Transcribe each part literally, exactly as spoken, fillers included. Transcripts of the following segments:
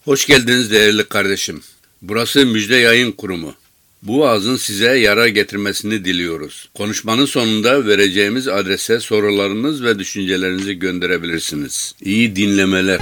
Hoş geldiniz değerli kardeşim. Burası Müjde Yayın Kurumu. Bu vaazın size yarar getirmesini diliyoruz. Konuşmanın sonunda vereceğimiz adrese sorularınız ve düşüncelerinizi gönderebilirsiniz. İyi dinlemeler.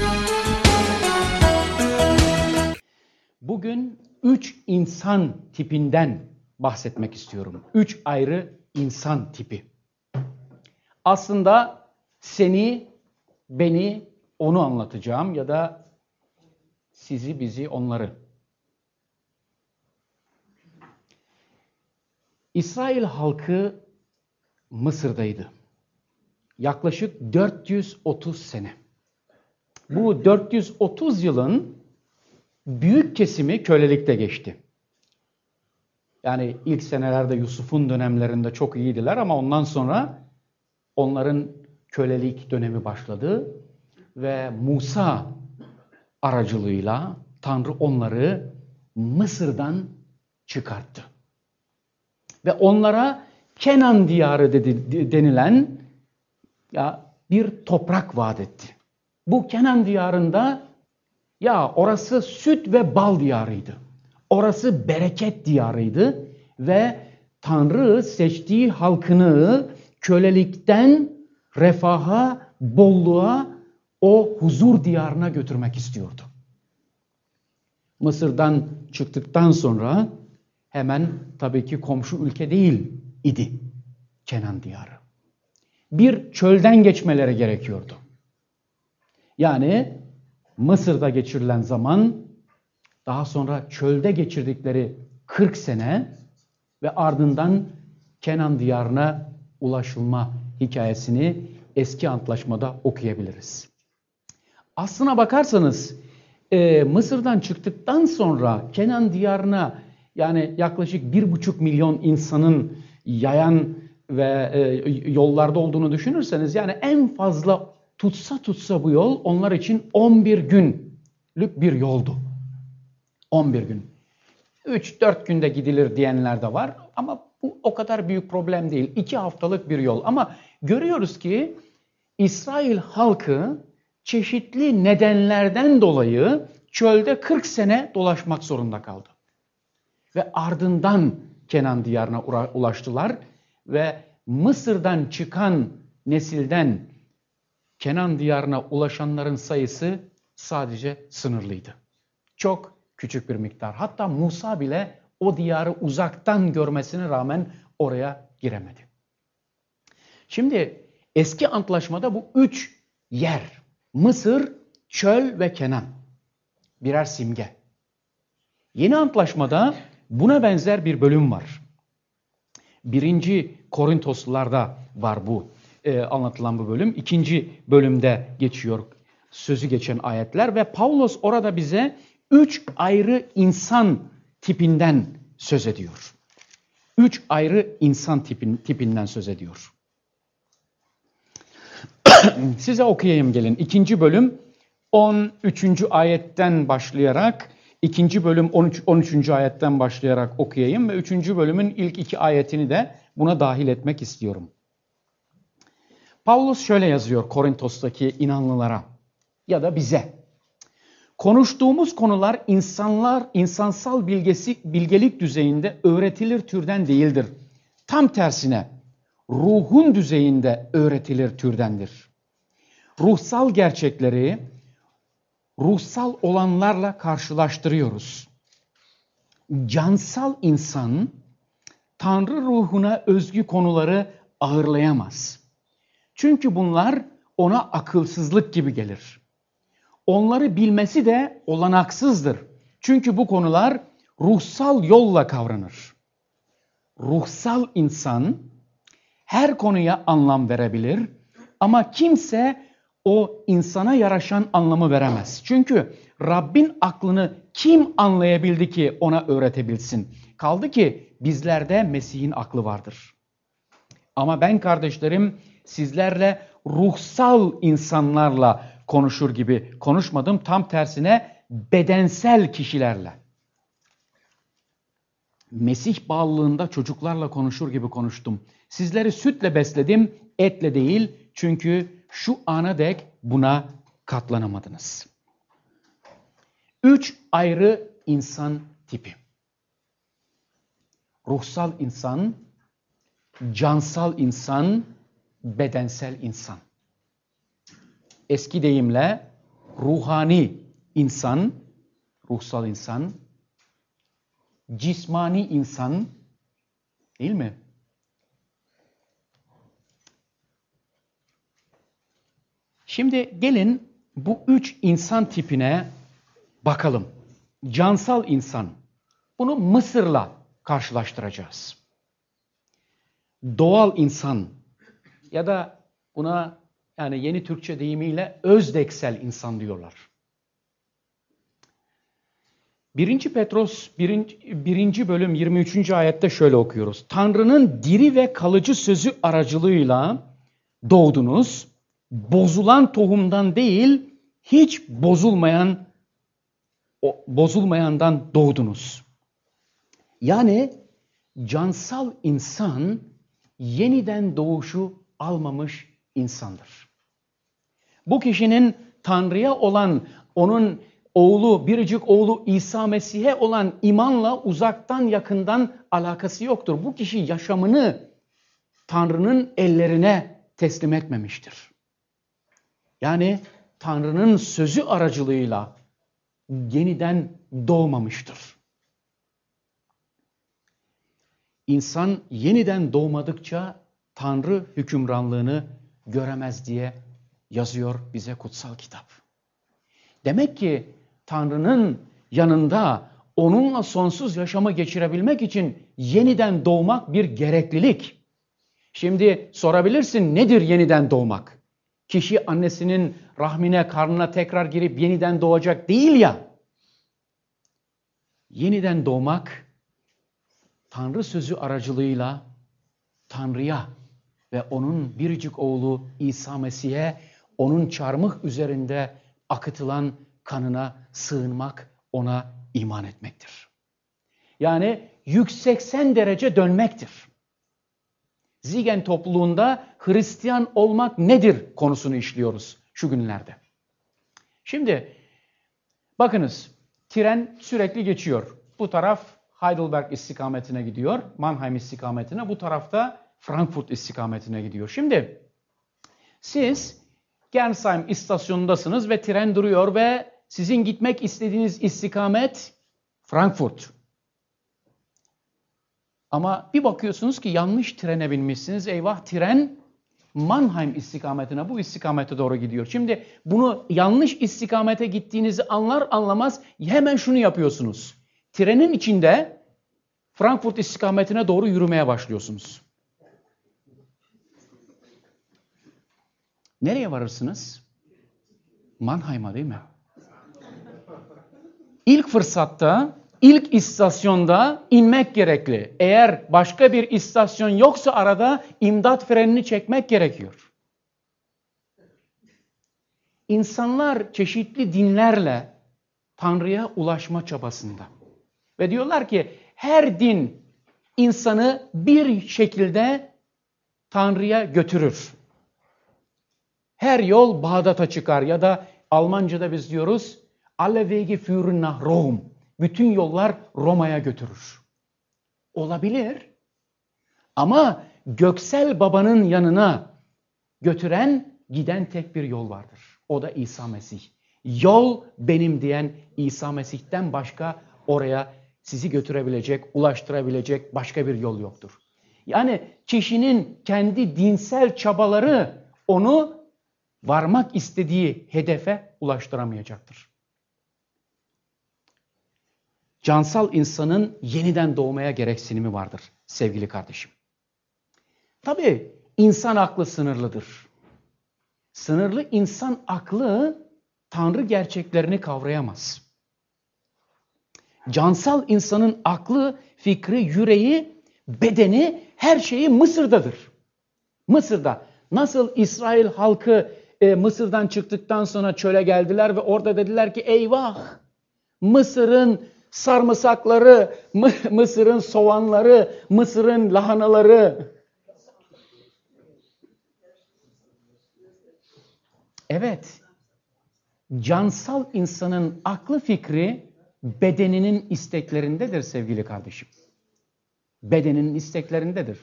Bugün üç insan tipinden bahsetmek istiyorum. Üç ayrı insan tipi. Aslında seni, beni, onu anlatacağım ya da sizi, bizi, onları. İsrail halkı Mısır'daydı. Yaklaşık dört yüz otuz sene. Bu dört yüz otuz yılın büyük kesimi kölelikte geçti. Yani ilk senelerde Yusuf'un dönemlerinde çok iyiydiler ama ondan sonra onların kölelik dönemi başladı ve Musa aracılığıyla Tanrı onları Mısır'dan çıkarttı. Ve onlara Kenan diyarı dedi, denilen ya bir toprak vaat etti. Bu Kenan diyarında ya orası süt ve bal diyarıydı. Orası bereket diyarıydı ve Tanrı seçtiği halkını kölelikten refaha, bolluğa, o huzur diyarına götürmek istiyordu. Mısır'dan çıktıktan sonra hemen tabii ki komşu ülke değil idi Kenan diyarı. Bir çölden geçmeleri gerekiyordu. Yani Mısır'da geçirilen zaman, daha sonra çölde geçirdikleri kırk sene ve ardından Kenan diyarına ulaşılma hikayesini eski antlaşmada okuyabiliriz. Aslına bakarsanız e, Mısır'dan çıktıktan sonra Kenan diyarına yani yaklaşık bir buçuk milyon insanın yayan ve e, yollarda olduğunu düşünürseniz yani en fazla tutsa tutsa bu yol onlar için on bir günlük bir yoldu. on bir gün. üç dört günde gidilir diyenler de var ama bu o kadar büyük problem değil. iki haftalık bir yol ama görüyoruz ki İsrail halkı çeşitli nedenlerden dolayı çölde kırk sene dolaşmak zorunda kaldı. Ve ardından Kenan diyarına ulaştılar ve Mısır'dan çıkan nesilden Kenan diyarına ulaşanların sayısı sadece sınırlıydı. Çok küçük bir miktar. Hatta Musa bile o diyarı uzaktan görmesine rağmen oraya giremedi. Şimdi eski antlaşmada bu üç yer, Mısır, çöl ve Kenan, birer simge. Yeni antlaşmada buna benzer bir bölüm var. Birinci Korintoslularda var bu e, anlatılan bu bölüm. İkinci bölümde geçiyor sözü geçen ayetler ve Pavlos orada bize üç ayrı insan tipinden söz ediyor. Üç ayrı insan tipin, tipinden söz ediyor. Size okuyayım gelin. İkinci bölüm on üçüncü ayetten başlayarak, ikinci bölüm on üç, on üçüncü ayetten başlayarak okuyayım ve üçüncü bölümün ilk iki ayetini de buna dahil etmek istiyorum. Pavlos şöyle yazıyor Korintos'taki inanlılara ya da bize. Konuştuğumuz konular insanlar insansal bilgesi, bilgelik düzeyinde öğretilir türden değildir. Tam tersine ruhun düzeyinde öğretilir türdendir. Ruhsal gerçekleri ruhsal olanlarla karşılaştırıyoruz. Cansal insan Tanrı ruhuna özgü konuları ağırlayamaz. Çünkü bunlar ona akılsızlık gibi gelir. Onları bilmesi de olanaksızdır. Çünkü bu konular ruhsal yolla kavranır. Ruhsal insan her konuya anlam verebilir ama kimse o insana yaraşan anlamı veremez. Çünkü Rabbin aklını kim anlayabildi ki ona öğretebilsin? Kaldı ki bizlerde Mesih'in aklı vardır. Ama ben kardeşlerim sizlerle ruhsal insanlarla konuşur gibi konuşmadım. Tam tersine bedensel kişilerle. Mesih bağlılığında çocuklarla konuşur gibi konuştum. Sizleri sütle besledim, etle değil. Çünkü şu ana dek buna katlanamadınız. Üç ayrı insan tipi. Ruhsal insan, cansal insan, bedensel insan. Eski deyimle ruhani insan, ruhsal insan, cismani insan, değil mi? Şimdi gelin bu üç insan tipine bakalım. Cansal insan. Bunu Mısır'la karşılaştıracağız. Doğal insan ya da buna yani yeni Türkçe deyimiyle özdeksel insan diyorlar. birinci. Petros birinci. birinci bölüm yirmi üçüncü ayette şöyle okuyoruz. Tanrı'nın diri ve kalıcı sözü aracılığıyla doğdunuz. Bozulan tohumdan değil, hiç bozulmayan o, bozulmayandan doğdunuz. Yani cansal insan yeniden doğuşu almamış insandır. Bu kişinin Tanrı'ya olan, onun oğlu, biricik oğlu İsa Mesih'e olan imanla uzaktan yakından alakası yoktur. Bu kişi yaşamını Tanrı'nın ellerine teslim etmemiştir. Yani Tanrı'nın sözü aracılığıyla yeniden doğmamıştır. İnsan yeniden doğmadıkça Tanrı hükümranlığını göremez diye yazıyor bize kutsal kitap. Demek ki Tanrı'nın yanında onunla sonsuz yaşamı geçirebilmek için yeniden doğmak bir gereklilik. Şimdi sorabilirsin, nedir yeniden doğmak? Kişi annesinin rahmine, karnına tekrar girip yeniden doğacak değil ya. Yeniden doğmak, Tanrı sözü aracılığıyla Tanrı'ya ve onun biricik oğlu İsa Mesih'e, onun çarmıh üzerinde akıtılan kanına sığınmak, ona iman etmektir. Yani yüz seksen derece dönmektir. Zigen topluluğunda Hristiyan olmak nedir konusunu işliyoruz şu günlerde. Şimdi bakınız, tren sürekli geçiyor. Bu taraf Heidelberg istikametine gidiyor, Mannheim istikametine, bu tarafta Frankfurt istikametine gidiyor. Şimdi siz Gernsheim istasyonundasınız ve tren duruyor ve sizin gitmek istediğiniz istikamet Frankfurt. Ama bir bakıyorsunuz ki yanlış trene binmişsiniz. Eyvah, tren Mannheim istikametine, bu istikamete doğru gidiyor. Şimdi bunu yanlış istikamete gittiğinizi anlar anlamaz hemen şunu yapıyorsunuz. Trenin içinde Frankfurt istikametine doğru yürümeye başlıyorsunuz. Nereye varırsınız? Mannheim'a, değil mi? İlk fırsatta, ilk istasyonda inmek gerekli. Eğer başka bir istasyon yoksa arada imdat frenini çekmek gerekiyor. İnsanlar çeşitli dinlerle Tanrı'ya ulaşma çabasında. Ve diyorlar ki her din insanı bir şekilde Tanrı'ya götürür. Her yol Bağdat'a çıkar ya da Almanca'da biz diyoruz Alle Wege führen nach Rom. Bütün yollar Roma'ya götürür. Olabilir. Ama göksel babanın yanına götüren, giden tek bir yol vardır. O da İsa Mesih. Yol benim diyen İsa Mesih'ten başka oraya sizi götürebilecek, ulaştırabilecek başka bir yol yoktur. Yani kişinin kendi dinsel çabaları onu varmak istediği hedefe ulaştıramayacaktır. Cansal insanın yeniden doğmaya gereksinimi vardır sevgili kardeşim. Tabii insan aklı sınırlıdır. Sınırlı insan aklı Tanrı gerçeklerini kavrayamaz. Cansal insanın aklı, fikri, yüreği, bedeni, her şeyi Mısır'dadır. Mısır'da. Nasıl İsrail halkı e, Mısır'dan çıktıktan sonra çöle geldiler ve orada dediler ki eyvah! Mısır'ın sarımsakları, Mısır'ın soğanları, Mısır'ın lahanaları. Evet. cansal insanın aklı fikri bedeninin isteklerindedir sevgili kardeşim. Bedeninin isteklerindedir.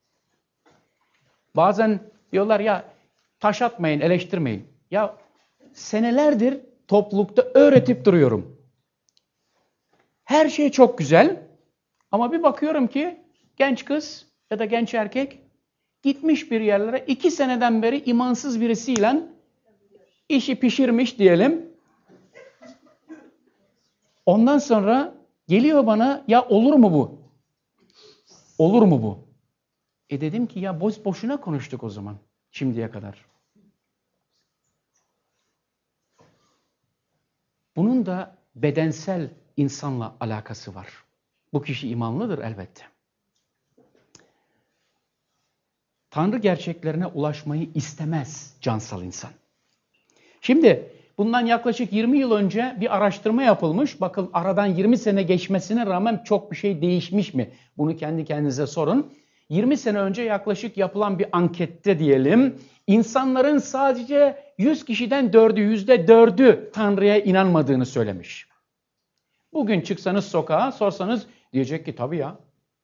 Bazen diyorlar ya taş atmayın, eleştirmeyin. Ya senelerdir toplulukta öğretip duruyorum. Her şey çok güzel ama bir bakıyorum ki genç kız ya da genç erkek gitmiş bir yerlere iki seneden beri imansız birisiyle işi pişirmiş diyelim. Ondan sonra geliyor bana ya olur mu bu? Olur mu bu? E dedim ki ya boş boşuna konuştuk o zaman şimdiye kadar. Bunun da bedensel insanla alakası var. Bu kişi imanlıdır elbette. Tanrı gerçeklerine ulaşmayı istemez cansal insan. Şimdi bundan yaklaşık yirmi yıl önce bir araştırma yapılmış. Bakın aradan yirmi sene geçmesine rağmen çok bir şey değişmiş mi? Bunu kendi kendinize sorun. yirmi sene önce yaklaşık yapılan bir ankette diyelim, insanların sadece yüz kişiden dördü, yüzde dördü Tanrı'ya inanmadığını söylemiş. Bugün çıksanız sokağa sorsanız diyecek ki tabii ya.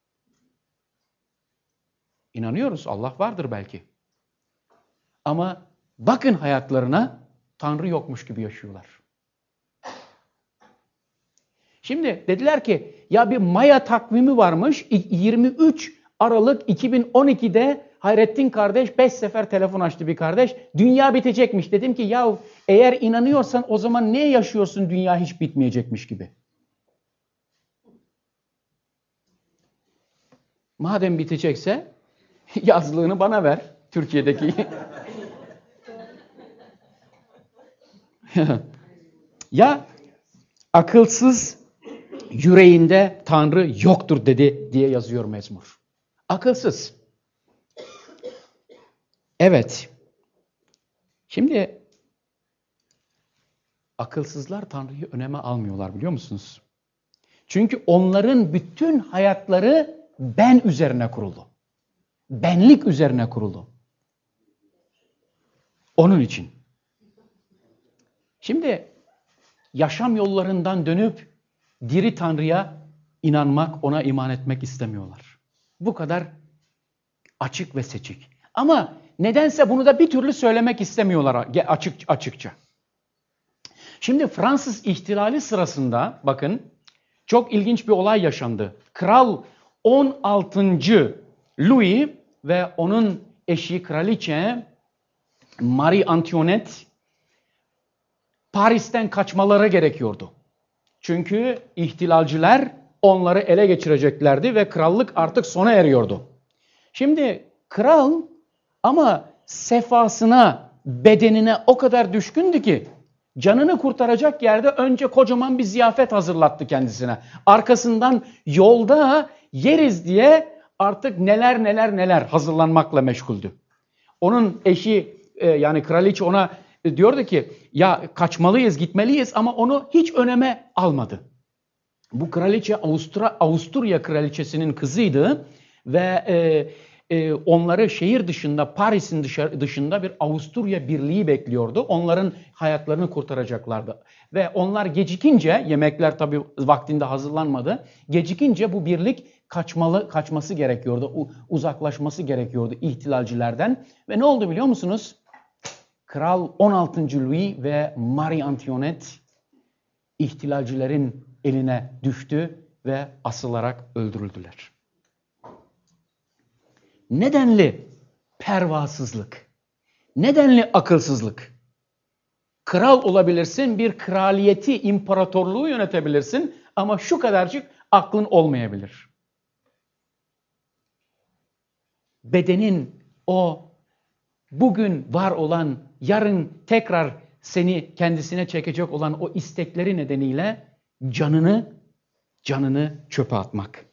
İnanıyoruz, Allah vardır belki. Ama bakın hayatlarına Tanrı yokmuş gibi yaşıyorlar. Şimdi dediler ki ya bir Maya takvimi varmış. yirmi üç Aralık iki bin on iki'de Hayrettin kardeş beş sefer telefon açtı bir kardeş. Dünya bitecekmiş. Dedim ki ya eğer inanıyorsan o zaman niye yaşıyorsun dünya hiç bitmeyecekmiş gibi. Madem bitecekse yazlığını bana ver. Türkiye'deki. Ya akılsız yüreğinde Tanrı yoktur dedi diye yazıyor mezmur. Akılsız. Evet. Şimdi akılsızlar Tanrı'yı öneme almıyorlar biliyor musunuz? Çünkü onların bütün hayatları ben üzerine kurulu. Benlik üzerine kurulu. Onun için. Şimdi yaşam yollarından dönüp diri Tanrı'ya inanmak, ona iman etmek istemiyorlar. Bu kadar açık ve seçik. Ama nedense bunu da bir türlü söylemek istemiyorlar açık açıkça. Şimdi Fransız ihtilali sırasında bakın çok ilginç bir olay yaşandı. Kral on altıncı Louis ve onun eşi kraliçe Marie Antoinette Paris'ten kaçmaları gerekiyordu. Çünkü ihtilalciler onları ele geçireceklerdi ve krallık artık sona eriyordu. Şimdi kral ama sefasına, bedenine o kadar düşkündü ki canını kurtaracak yerde önce kocaman bir ziyafet hazırlattı kendisine. Arkasından yolda yeriz diye artık neler neler neler hazırlanmakla meşguldü. Onun eşi yani kraliçe ona diyordu ki ya kaçmalıyız, gitmeliyiz ama onu hiç öneme almadı. Bu kraliçe Avusturya, Avusturya kraliçesinin kızıydı ve e, e, onları şehir dışında, Paris'in dışında bir Avusturya birliği bekliyordu. Onların hayatlarını kurtaracaklardı. Ve onlar gecikince, yemekler tabii vaktinde hazırlanmadı. Gecikince bu birlik kaçmalı, kaçması gerekiyordu, uzaklaşması gerekiyordu ihtilalcilerden. Ve ne oldu biliyor musunuz? Kral on altıncı Louis ve Marie Antoinette ihtilalcilerin eline düştü ve asılarak öldürüldüler. Nedenli pervasızlık, nedenli akılsızlık. Kral olabilirsin, bir kraliyeti, imparatorluğu yönetebilirsin ama şu kadarcık aklın olmayabilir. Bedenin o bugün var olan, yarın tekrar seni kendisine çekecek olan o istekleri nedeniyle canını, canını çöpe atmak.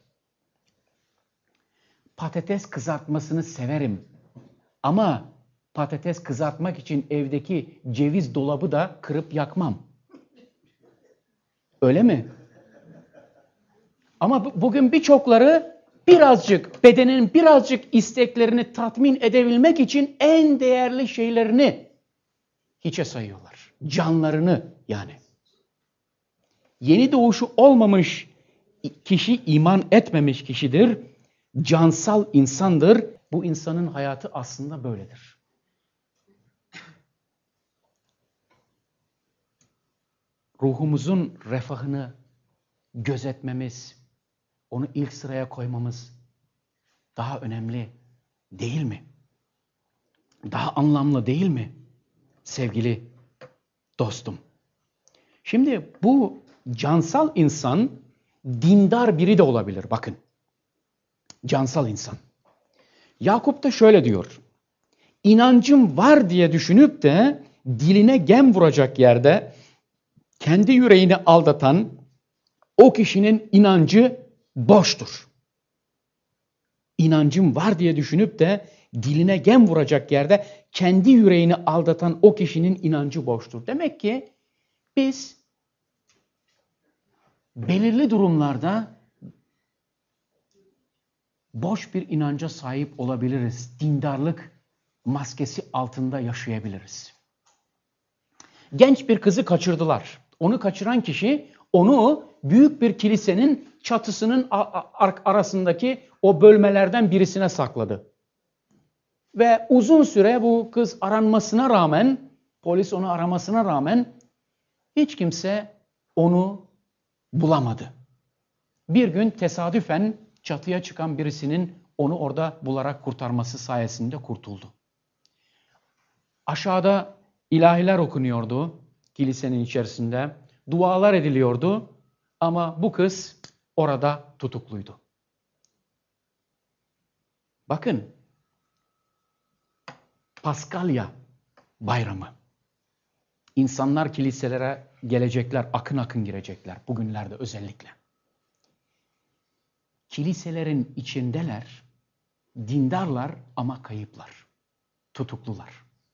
Patates kızartmasını severim. Ama patates kızartmak için evdeki ceviz dolabı da kırıp yakmam. Öyle mi? Ama bugün birçokları birazcık, bedenin birazcık isteklerini tatmin edebilmek için en değerli şeylerini hiçe sayıyorlar. Canlarını yani. Yeni doğuşu olmamış kişi iman etmemiş kişidir. Cansal insandır. Bu insanın hayatı aslında böyledir. Ruhumuzun refahını gözetmemiz, onu ilk sıraya koymamız daha önemli değil mi? Daha anlamlı değil mi? Sevgili dostum. Şimdi bu cansal insan dindar biri de olabilir. Bakın. Cansal insan. Yakup da şöyle diyor. İnancım var diye düşünüp de diline gem vuracak yerde kendi yüreğini aldatan o kişinin inancı boştur. İnancım var diye düşünüp de diline gem vuracak yerde kendi yüreğini aldatan o kişinin inancı boştur. Demek ki biz belirli durumlarda boş bir inanca sahip olabiliriz. Dindarlık maskesi altında yaşayabiliriz. Genç bir kızı kaçırdılar. Onu kaçıran kişi onu büyük bir kilisenin çatısının arasındaki o bölmelerden birisine sakladı. Ve uzun süre bu kız aranmasına rağmen, polis onu aramasına rağmen hiç kimse onu bulamadı. Bir gün tesadüfen çatıya çıkan birisinin onu orada bularak kurtarması sayesinde kurtuldu. Aşağıda ilahiler okunuyordu kilisenin içerisinde. Dualar ediliyordu ama bu kız orada tutukluydu. Bakın, Paskalya bayramı. İnsanlar kiliselere gelecekler, akın akın girecekler bugünlerde özellikle. Kiliselerin içindeler, dindarlar ama kayıplar, tutuklular.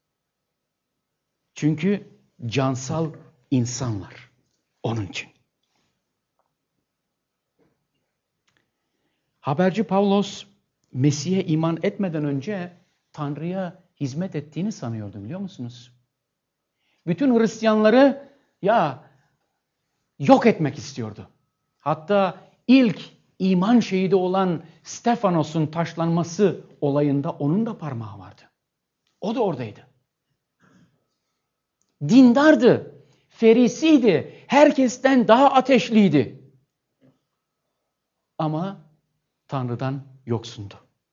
Çünkü cansal insanlar onun için. Haberci Pavlos, Mesih'e iman etmeden önce Tanrı'ya hizmet ettiğini sanıyordu, biliyor musunuz? Bütün Hristiyanları ya yok etmek istiyordu. Hatta ilk iman şehidi olan Stefanos'un taşlanması olayında onun da parmağı vardı. O da oradaydı. Dindardı, ferisiydi, herkesten daha ateşliydi. Ama Tanrı'dan yoksundu.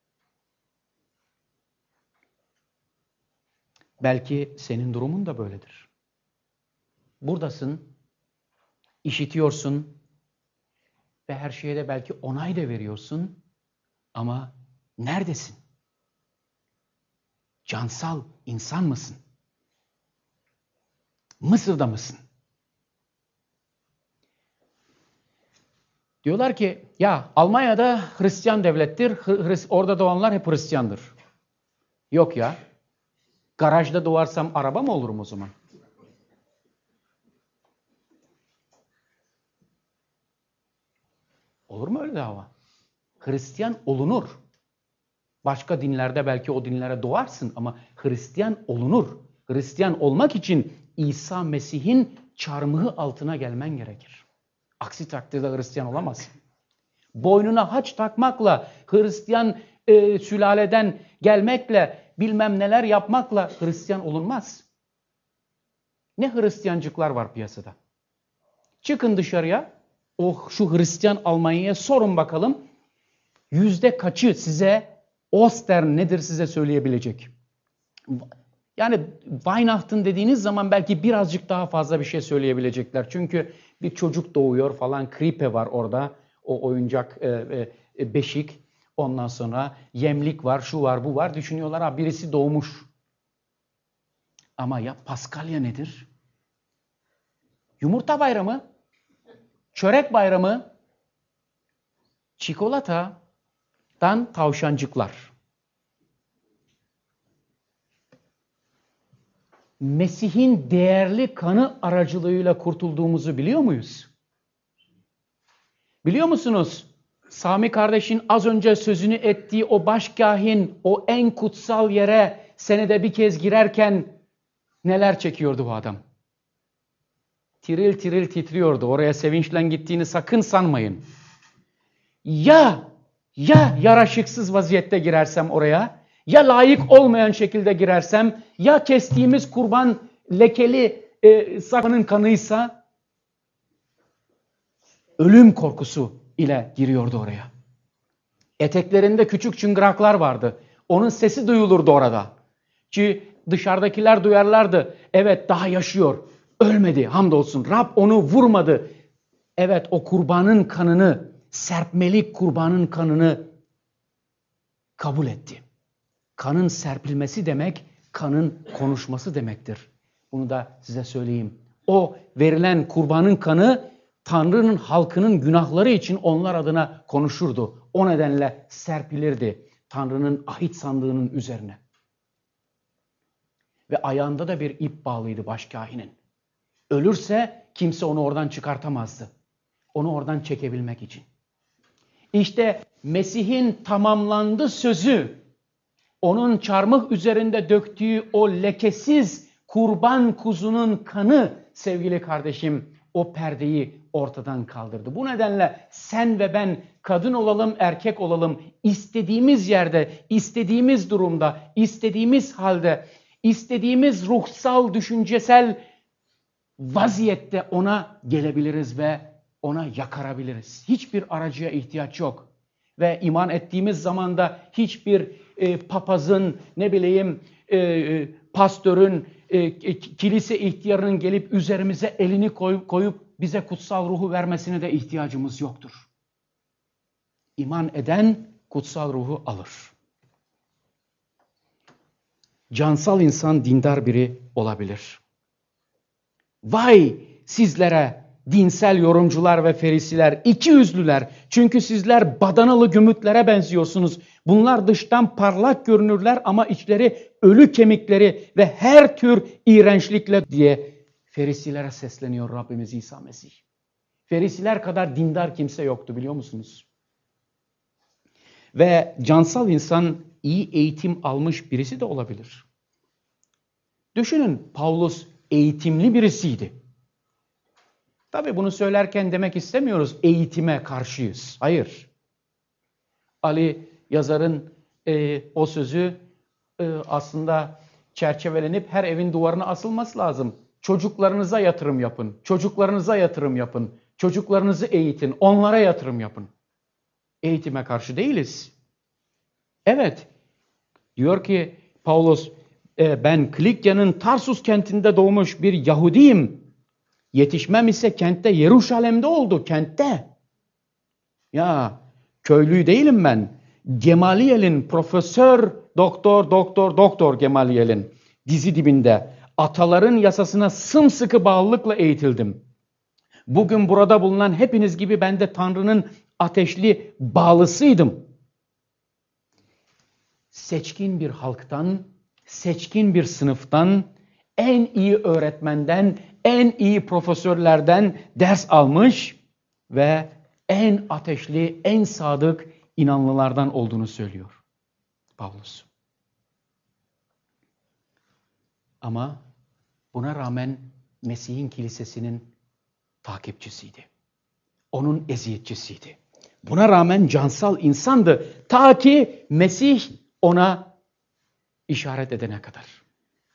Belki senin durumun da böyledir. Buradasın, işitiyorsun ve her şeye de belki onay da veriyorsun ama neredesin? Cansal insan mısın? Mısır'da mısın? Diyorlar ki ya Almanya'da Hristiyan devlettir, orada doğanlar hep Hristiyandır. Yok ya. Garajda doğarsam araba mı olurum o zaman? Olur mu öyle dava? Hristiyan olunur. Başka dinlerde belki o dinlere doğarsın ama Hristiyan olunur. Hristiyan olmak için İsa Mesih'in çarmıhı altına gelmen gerekir. Aksi takdirde Hristiyan olamazsın. Boynuna haç takmakla, Hristiyan e, sülaleden gelmekle, bilmem neler yapmakla Hristiyan olunmaz. Ne Hristiyancıklar var piyasada. Çıkın dışarıya, o şu Hristiyan Almanya'ya sorun bakalım. Yüzde kaçı size Ostern nedir size söyleyebilecek? Yani Weihnachten dediğiniz zaman belki birazcık daha fazla bir şey söyleyebilecekler. Çünkü bir çocuk doğuyor falan, Kripe var orada, o oyuncak e, e, beşik. Ondan sonra yemlik var, şu var, bu var. Düşünüyorlar ha birisi doğmuş. Ama ya Paskalya nedir? Yumurta bayramı, çörek bayramı, çikolatadan tavşancıklar. Mesih'in değerli kanı aracılığıyla kurtulduğumuzu biliyor muyuz? Biliyor musunuz? Sami kardeşin az önce sözünü ettiği o başkâhin, o en kutsal yere senede bir kez girerken neler çekiyordu bu adam? tiril tiril titriyordu. Oraya sevinçle gittiğini sakın sanmayın. Ya, ya yaraşıksız vaziyette girersem oraya, ya layık olmayan şekilde girersem, ya kestiğimiz kurban lekeli e, sakının kanıysa, ölüm korkusu ile giriyordu oraya. Eteklerinde küçük çıngıraklar vardı. Onun sesi duyulurdu orada. Ki dışarıdakiler duyarlardı. Evet, daha yaşıyor. Ölmedi hamdolsun. Rab onu vurmadı. Evet, o kurbanın kanını, serpmelik kurbanın kanını kabul etti. Kanın serpilmesi demek, kanın konuşması demektir. Bunu da size söyleyeyim. O verilen kurbanın kanı Tanrı'nın halkının günahları için onlar adına konuşurdu. O nedenle serpilirdi Tanrı'nın ahit sandığının üzerine. Ve ayağında da bir ip bağlıydı başkahinin. Ölürse kimse onu oradan çıkartamazdı. Onu oradan çekebilmek için. İşte Mesih'in tamamlandı sözü, onun çarmıh üzerinde döktüğü o lekesiz kurban kuzunun kanı, sevgili kardeşim, o perdeyi ortadan kaldırdı. Bu nedenle sen ve ben kadın olalım, erkek olalım, istediğimiz yerde, istediğimiz durumda, istediğimiz halde, istediğimiz ruhsal, düşüncesel vaziyette ona gelebiliriz ve ona yakarabiliriz. Hiçbir aracıya ihtiyaç yok. Ve iman ettiğimiz zaman da hiçbir e, papazın, ne bileyim e, e, pastörün, e, kilise ihtiyarının gelip üzerimize elini koyup, koyup bize kutsal ruhu vermesine de ihtiyacımız yoktur. İman eden kutsal ruhu alır. Cansal insan dindar biri olabilir. Vay sizlere dinsel yorumcular ve ferisiler, iki yüzlüler. Çünkü sizler badanalı gümütlere benziyorsunuz. Bunlar dıştan parlak görünürler ama içleri ölü kemikleri ve her tür iğrençlikle diye ferisilere sesleniyor Rabbimiz İsa Mesih. Ferisiler kadar dindar kimse yoktu, biliyor musunuz? Ve cansal insan iyi eğitim almış birisi de olabilir. Düşünün, Pavlus eğitimli birisiydi. Tabii bunu söylerken demek istemiyoruz eğitime karşıyız. Hayır. Ali yazarın e, o sözü e, aslında çerçevelenip her evin duvarına asılması lazım. Çocuklarınıza yatırım yapın. Çocuklarınıza yatırım yapın. Çocuklarınızı eğitin. Onlara yatırım yapın. Eğitime karşı değiliz. Evet. Diyor ki Pavlus, e, ben Kilikya'nın Tarsus kentinde doğmuş bir Yahudiyim. Yetişmem ise kentte, Yeruşalim'de oldu, kentte. Ya köylü değilim ben. Gemaliyel'in, profesör, doktor, doktor, doktor Gemaliyel'in dizi dibinde ataların yasasına sımsıkı bağlılıkla eğitildim. Bugün burada bulunan hepiniz gibi ben de Tanrı'nın ateşli bağlısıydım. Seçkin bir halktan, seçkin bir sınıftan, en iyi öğretmenden, en iyi profesörlerden ders almış ve en ateşli, en sadık inanlılardan olduğunu söylüyor Pavlus. Ama buna rağmen Mesih'in kilisesinin takipçisiydi. Onun eziyetçisiydi. Buna rağmen cansal insandı. Ta ki Mesih ona işaret edene kadar.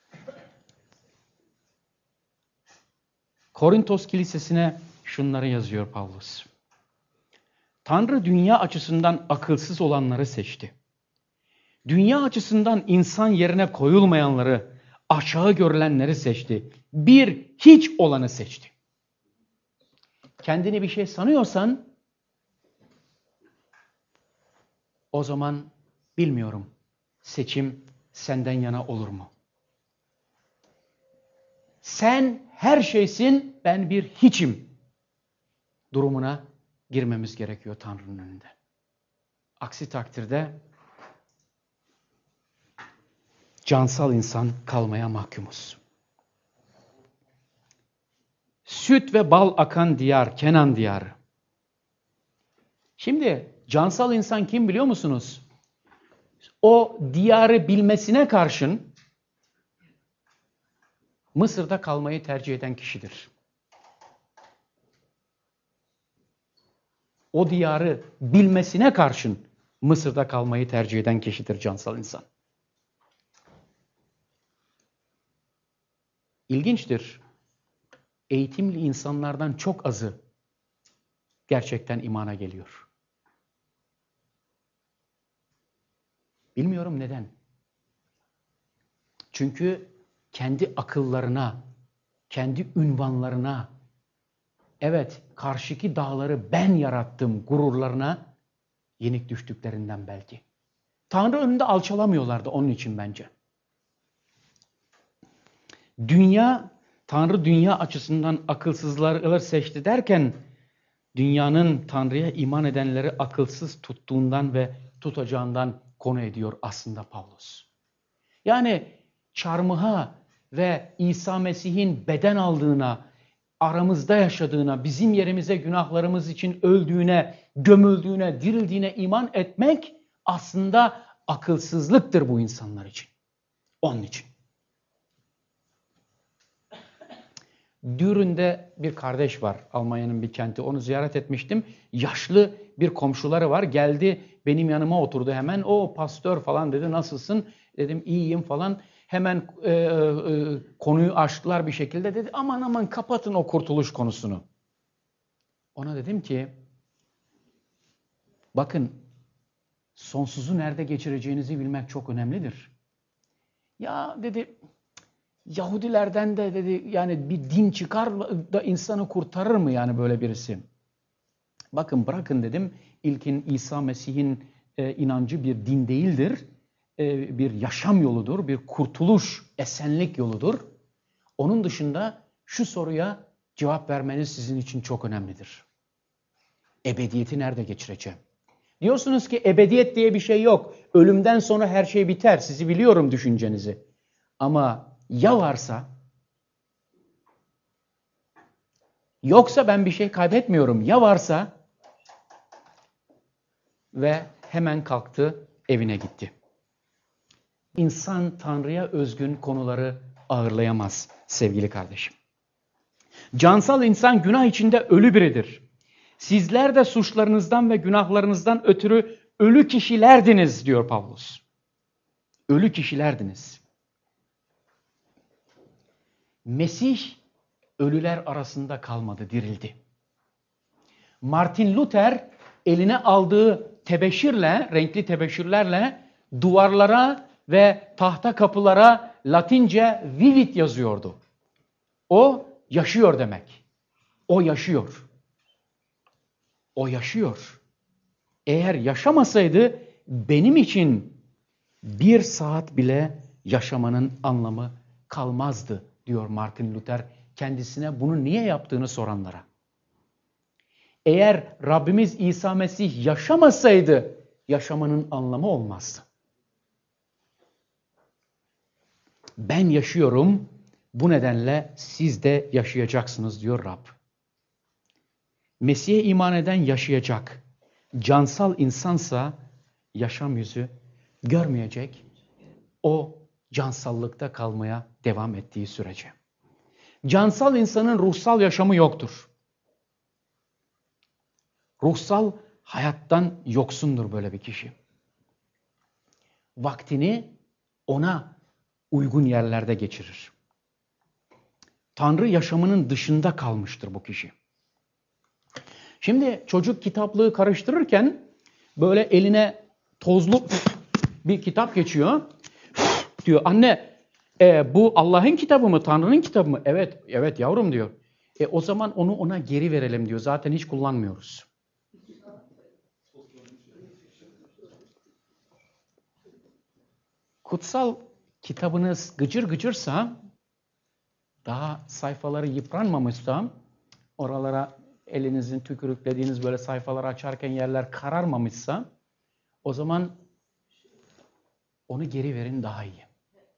Korintos kilisesine şunları yazıyor Pavlus. Tanrı dünya açısından akılsız olanları seçti. Dünya açısından insan yerine koyulmayanları, aşağı görülenleri seçti. Bir hiç olanı seçti. Kendini bir şey sanıyorsan o zaman bilmiyorum seçim senden yana olur mu? Sen her şeysin, ben bir hiçim durumuna girmemiz gerekiyor Tanrı'nın önünde. Aksi takdirde cansal insan kalmaya mahkumuz. Süt ve bal akan diyar, Kenan diyarı. Şimdi cansal insan kim biliyor musunuz? O diyarı bilmesine karşın Mısır'da kalmayı tercih eden kişidir. o diyarı bilmesine karşın Mısır'da kalmayı tercih eden kişidir cansal insan. İlginçtir. Eğitimli insanlardan çok azı gerçekten imana geliyor. Bilmiyorum neden. Çünkü kendi akıllarına, kendi ünvanlarına, evet karşıki dağları ben yarattım gururlarına yenik düştüklerinden belki. Tanrı önünde alçalamıyorlardı onun için bence. Dünya, Tanrı dünya açısından akılsızları seçti derken dünyanın Tanrı'ya iman edenleri akılsız tuttuğundan ve tutacağından konu ediyor aslında Pavlus. Yani çarmıha ve İsa Mesih'in beden aldığına, aramızda yaşadığına, bizim yerimize günahlarımız için öldüğüne, gömüldüğüne, dirildiğine iman etmek aslında akılsızlıktır bu insanlar için. Onun için. Dürün'de bir kardeş var, Almanya'nın bir kenti. Onu ziyaret etmiştim. Yaşlı bir komşuları var. Geldi benim yanıma oturdu hemen. O pastör falan dedi, nasılsın? Dedim iyiyim falan. Hemen e, e, konuyu açtılar bir şekilde. Dedi aman aman kapatın o kurtuluş konusunu. Ona dedim ki bakın sonsuzu nerede geçireceğinizi bilmek çok önemlidir. Ya dedi Yahudilerden de dedi yani bir din çıkar da insanı kurtarır mı yani böyle birisi? Bakın bırakın dedim ilkin İsa Mesih'in e, inancı bir din değildir. E, bir yaşam yoludur, bir kurtuluş, esenlik yoludur. Onun dışında şu soruya cevap vermeniz sizin için çok önemlidir. Ebediyeti nerede geçireceğim? Diyorsunuz ki ebediyet diye bir şey yok. Ölümden sonra her şey biter. Sizi biliyorum düşüncenizi. Ama ya varsa? Yoksa ben bir şey kaybetmiyorum. Ya varsa? Ve hemen kalktı, evine gitti. İnsan Tanrı'ya özgün konuları ağırlayamaz sevgili kardeşim. Cansal insan günah içinde ölü biridir. Sizler de suçlarınızdan ve günahlarınızdan ötürü ölü kişilerdiniz diyor Pavlus. Ölü kişilerdiniz. Mesih ölüler arasında kalmadı, dirildi. Martin Luther eline aldığı tebeşirle, renkli tebeşirlerle duvarlara ve tahta kapılara Latince vivit yazıyordu. O yaşıyor demek. O yaşıyor. O yaşıyor. Eğer yaşamasaydı benim için bir saat bile yaşamanın anlamı kalmazdı diyor Martin Luther kendisine bunu niye yaptığını soranlara. Eğer Rabbimiz İsa Mesih yaşamasaydı yaşamanın anlamı olmazdı. Ben yaşıyorum, bu nedenle siz de yaşayacaksınız diyor Rab. Mesih'e iman eden yaşayacak. Cansal insansa yaşam yüzü görmeyecek. O cansallıkta kalmaya devam ettiği sürece. Cansal insanın ruhsal yaşamı yoktur. Ruhsal hayattan yoksundur böyle bir kişi. Vaktini ona uygun yerlerde geçirir. Tanrı yaşamının dışında kalmıştır bu kişi. Şimdi çocuk kitaplığı karıştırırken böyle eline tozlu bir kitap geçiyor. Diyor anne e, bu Allah'ın kitabı mı, Tanrı'nın kitabı mı? Evet, evet yavrum diyor. E, o zaman onu ona geri verelim diyor. Zaten hiç kullanmıyoruz. Kutsal kitabınız gıcır gıcırsa, daha sayfaları yıpranmamışsa, oralara elinizin tükürüklediğiniz böyle sayfaları açarken yerler kararmamışsa, o zaman onu geri verin daha iyi.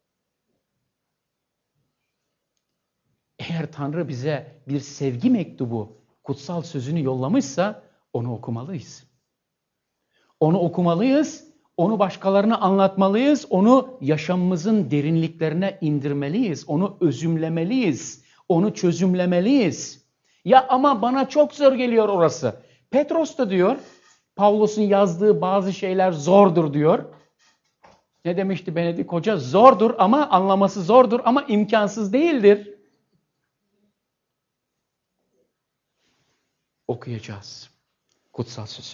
Eğer Tanrı bize bir sevgi mektubu, kutsal sözünü yollamışsa onu okumalıyız. Onu okumalıyız, onu başkalarına anlatmalıyız, onu yaşamımızın derinliklerine indirmeliyiz, onu özümlemeliyiz, onu çözümlemeliyiz. Ya ama bana çok zor geliyor orası. Petros da diyor, Pavlus'un yazdığı bazı şeyler zordur diyor. Ne demişti Benedik Hoca? Zordur ama anlaması zordur ama imkansız değildir. Okuyacağız kutsal sözü.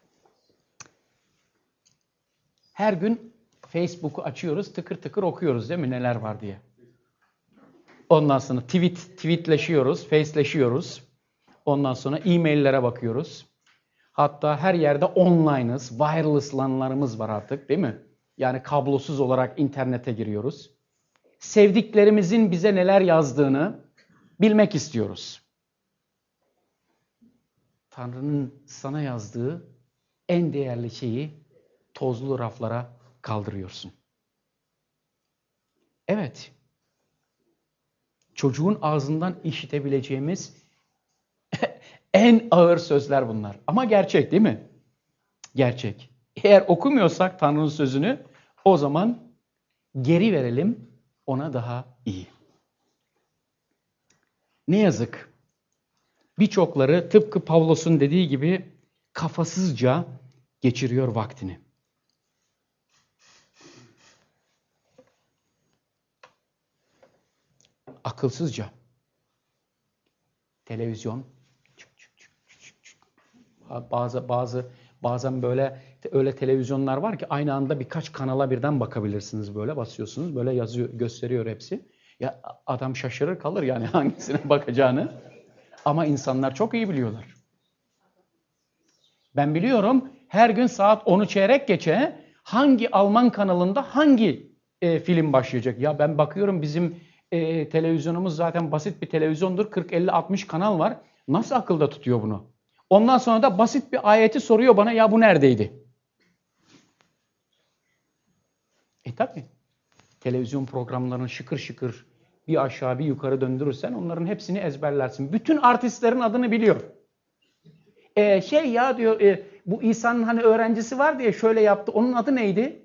Her gün Facebook'u açıyoruz, tıkır tıkır okuyoruz değil mi neler var diye. Ondan sonra tweet, tweetleşiyoruz, face'leşiyoruz. Ondan sonra e-maillere bakıyoruz. Hatta her yerde online'ız, wireless'lanlarımız var artık değil mi? Yani kablosuz olarak internete giriyoruz. Sevdiklerimizin bize neler yazdığını bilmek istiyoruz. Tanrı'nın sana yazdığı en değerli şeyi tozlu raflara kaldırıyorsun. Evet. Çocuğun ağzından işitebileceğimiz en ağır sözler bunlar. Ama gerçek değil mi? Gerçek. Eğer okumuyorsak Tanrı'nın sözünü o zaman geri verelim ona daha iyi. Ne yazık. Birçokları tıpkı Pavlos'un dediği gibi kafasızca geçiriyor vaktini. Akılsızca. Televizyon. Bazı bazı bazen böyle öyle televizyonlar var ki aynı anda birkaç kanala birden bakabilirsiniz böyle basıyorsunuz böyle yazıyor gösteriyor hepsi. Ya adam şaşırır kalır yani hangisine bakacağını. Ama insanlar çok iyi biliyorlar. Ben biliyorum her gün saat onu çeyrek geçe hangi Alman kanalında hangi e, film başlayacak. Ya ben bakıyorum bizim e, televizyonumuz zaten basit bir televizyondur. kırk elli altmış kanal var. Nasıl akılda tutuyor bunu? Ondan sonra da basit bir ayeti soruyor bana ya bu neredeydi? E tabi. Televizyon programlarını şıkır şıkır bir aşağı bir yukarı döndürürsen onların hepsini ezberlersin. Bütün artistlerin adını biliyor. Ee, şey ya diyor e, bu İsa'nın hani öğrencisi var diye şöyle yaptı. Onun adı neydi?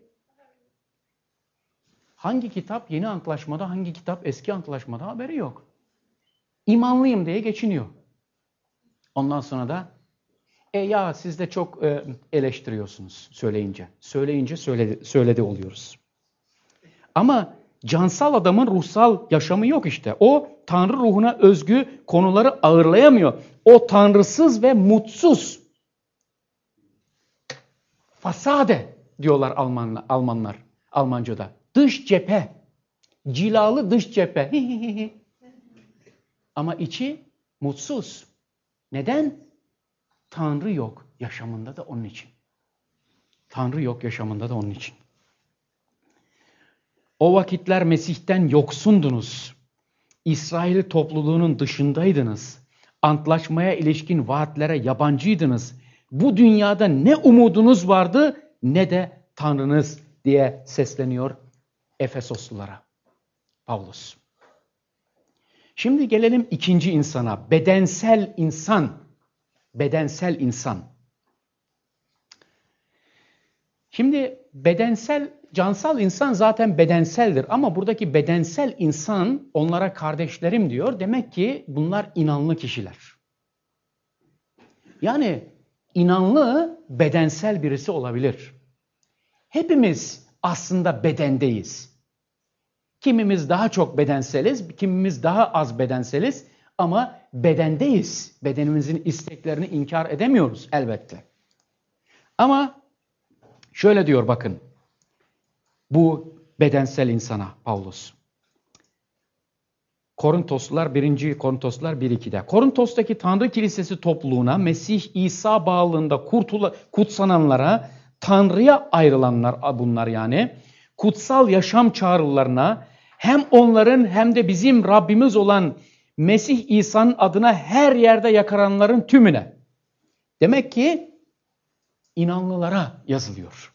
Hangi kitap yeni antlaşmada, hangi kitap eski antlaşmada haberi yok. İmanlıyım diye geçiniyor. Ondan sonra da e ya siz de çok e, eleştiriyorsunuz söyleyince. Söyleyince söyledi, söyledi oluyoruz. Ama cansal adamın ruhsal yaşamı yok işte. O Tanrı ruhuna özgü konuları ağırlayamıyor. O tanrısız ve mutsuz. Fasade diyorlar Almanlar, Almanlar Almanca'da. Dış cephe. Cilalı dış cephe. Ama içi mutsuz. Neden? Tanrı yok yaşamında da onun için. Tanrı yok yaşamında da onun için. O vakitler Mesih'ten yoksundunuz. İsrail topluluğunun dışındaydınız. Antlaşmaya ilişkin vaatlere yabancıydınız. Bu dünyada ne umudunuz vardı ne de Tanrınız diye sesleniyor Efesoslulara Pavlos. Şimdi gelelim ikinci insana. Bedensel insan. Bedensel insan. Şimdi bedensel, cansal insan zaten bedenseldir. Ama buradaki bedensel insan onlara kardeşlerim diyor. Demek ki bunlar inanlı kişiler. Yani inanlı bedensel birisi olabilir. Hepimiz aslında bedendeyiz. Kimimiz daha çok bedenseliz, kimimiz daha az bedenseliz ama bedendeyiz. Bedenimizin isteklerini inkar edemiyoruz elbette. Ama şöyle diyor bakın, bu bedensel insana Pavlos. Korintoslular birinci Korintoslular bir ikide. Korintos'taki Tanrı Kilisesi topluluğuna, Mesih İsa bağlılığında kurtula, kutsananlara, Tanrı'ya ayrılanlar bunlar yani, kutsal yaşam çağrılarına, hem onların hem de bizim Rabbimiz olan Mesih İsa'nın adına her yerde yakaranların tümüne. Demek ki inanlılara yazılıyor.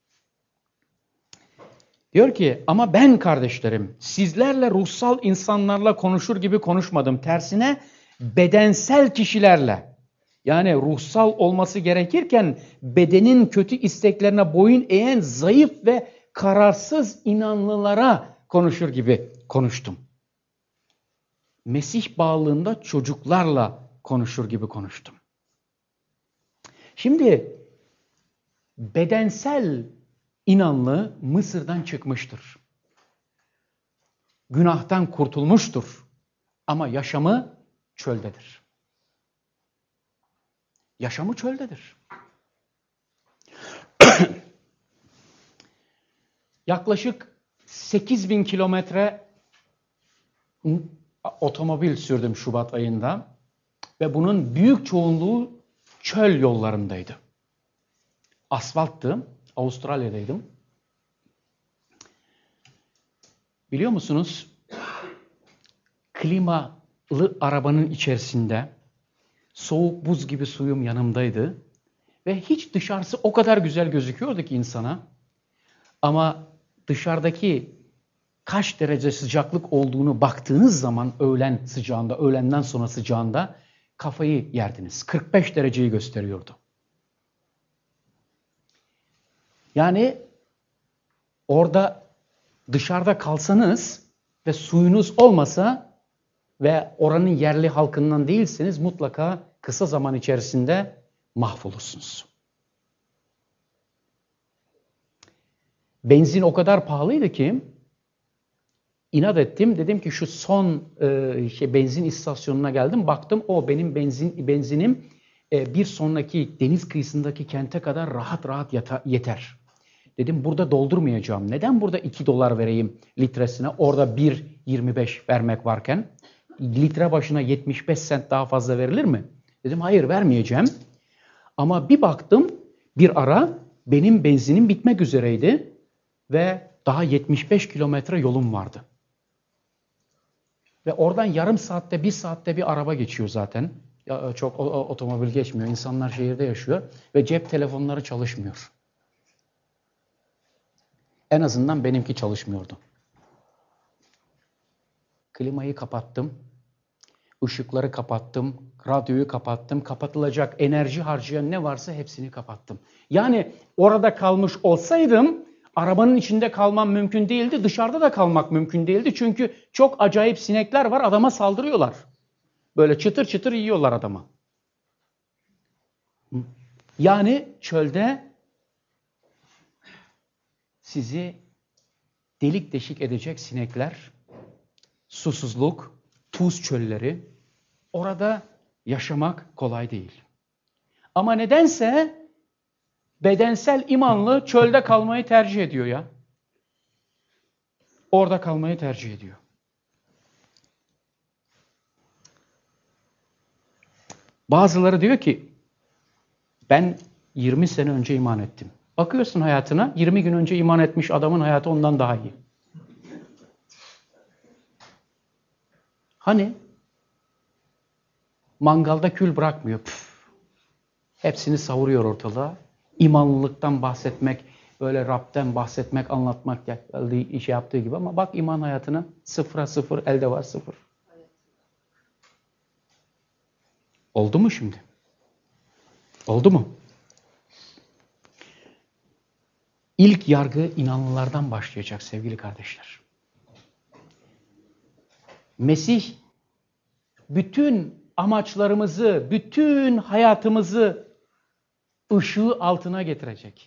Diyor ki ama ben kardeşlerim sizlerle ruhsal insanlarla konuşur gibi konuşmadım. Tersine bedensel kişilerle, yani ruhsal olması gerekirken bedenin kötü isteklerine boyun eğen zayıf ve kararsız inanlılara konuşur gibi konuştum. Mesih bağlılığında çocuklarla konuşur gibi konuştum. Şimdi bedensel inanlı Mısır'dan çıkmıştır. Günahtan kurtulmuştur. Ama yaşamı çöldedir. Yaşamı çöldedir. Yaklaşık sekiz bin kilometre otomobil sürdüm Şubat ayında ve bunun büyük çoğunluğu çöl yollarındaydı. Asfalttı. Avustralya'daydım. Biliyor musunuz? Klimalı arabanın içerisinde soğuk buz gibi suyum yanımdaydı ve hiç dışarısı o kadar güzel gözüküyordu ki insana. Ama dışarıdaki kaç derece sıcaklık olduğunu baktığınız zaman öğlen sıcağında, öğlenden sonra sıcağında kafayı yerdiniz. kırk beş dereceyi gösteriyordu. Yani orada dışarıda kalsanız ve suyunuz olmasa ve oranın yerli halkından değilseniz mutlaka kısa zaman içerisinde mahvolursunuz. Benzin o kadar pahalıydı ki inat ettim. Dedim ki şu son e, şey benzin istasyonuna geldim. Baktım o benim benzin benzinim e, bir sonraki deniz kıyısındaki kente kadar rahat rahat yata, yeter. Dedim burada doldurmayacağım. Neden burada iki dolar vereyim litresine? Orada bir yirmi beş vermek varken litre başına yetmiş beş sent daha fazla verilir mi? Dedim hayır vermeyeceğim. Ama bir baktım bir ara benim benzinim bitmek üzereydi ve daha yetmiş beş kilometre yolum vardı. Ve oradan yarım saatte, bir saatte bir araba geçiyor zaten. Ya, çok o, o, otomobil geçmiyor. İnsanlar şehirde yaşıyor ve cep telefonları çalışmıyor. En azından benimki çalışmıyordu. Klimayı kapattım. Işıkları kapattım. Radyoyu kapattım. Kapatılacak enerji harcayan ne varsa hepsini kapattım. Yani orada kalmış olsaydım arabanın içinde kalmam mümkün değildi. Dışarıda da kalmak mümkün değildi. Çünkü çok acayip sinekler var. Adama saldırıyorlar. Böyle çıtır çıtır yiyorlar adama. Yani çölde sizi delik deşik edecek sinekler, susuzluk, tuz çölleri, orada yaşamak kolay değil. Ama nedense bedensel imanlı çölde kalmayı tercih ediyor ya. Orada kalmayı tercih ediyor. Bazıları diyor ki ben yirmi sene önce iman ettim. Bakıyorsun hayatına, yirmi gün önce iman etmiş adamın hayatı ondan daha iyi. Hani? Mangalda kül bırakmıyor. Püf. Hepsini savuruyor ortalığa. İmanlılıktan bahsetmek, böyle Rab'den bahsetmek, anlatmak geldiği işe yaptığı gibi ama bak iman hayatına sıfıra sıfır, elde var sıfır. Oldu mu şimdi? Oldu mu? İlk yargı inanlılardan başlayacak sevgili kardeşler. Mesih bütün amaçlarımızı, bütün hayatımızı ışığı altına getirecek.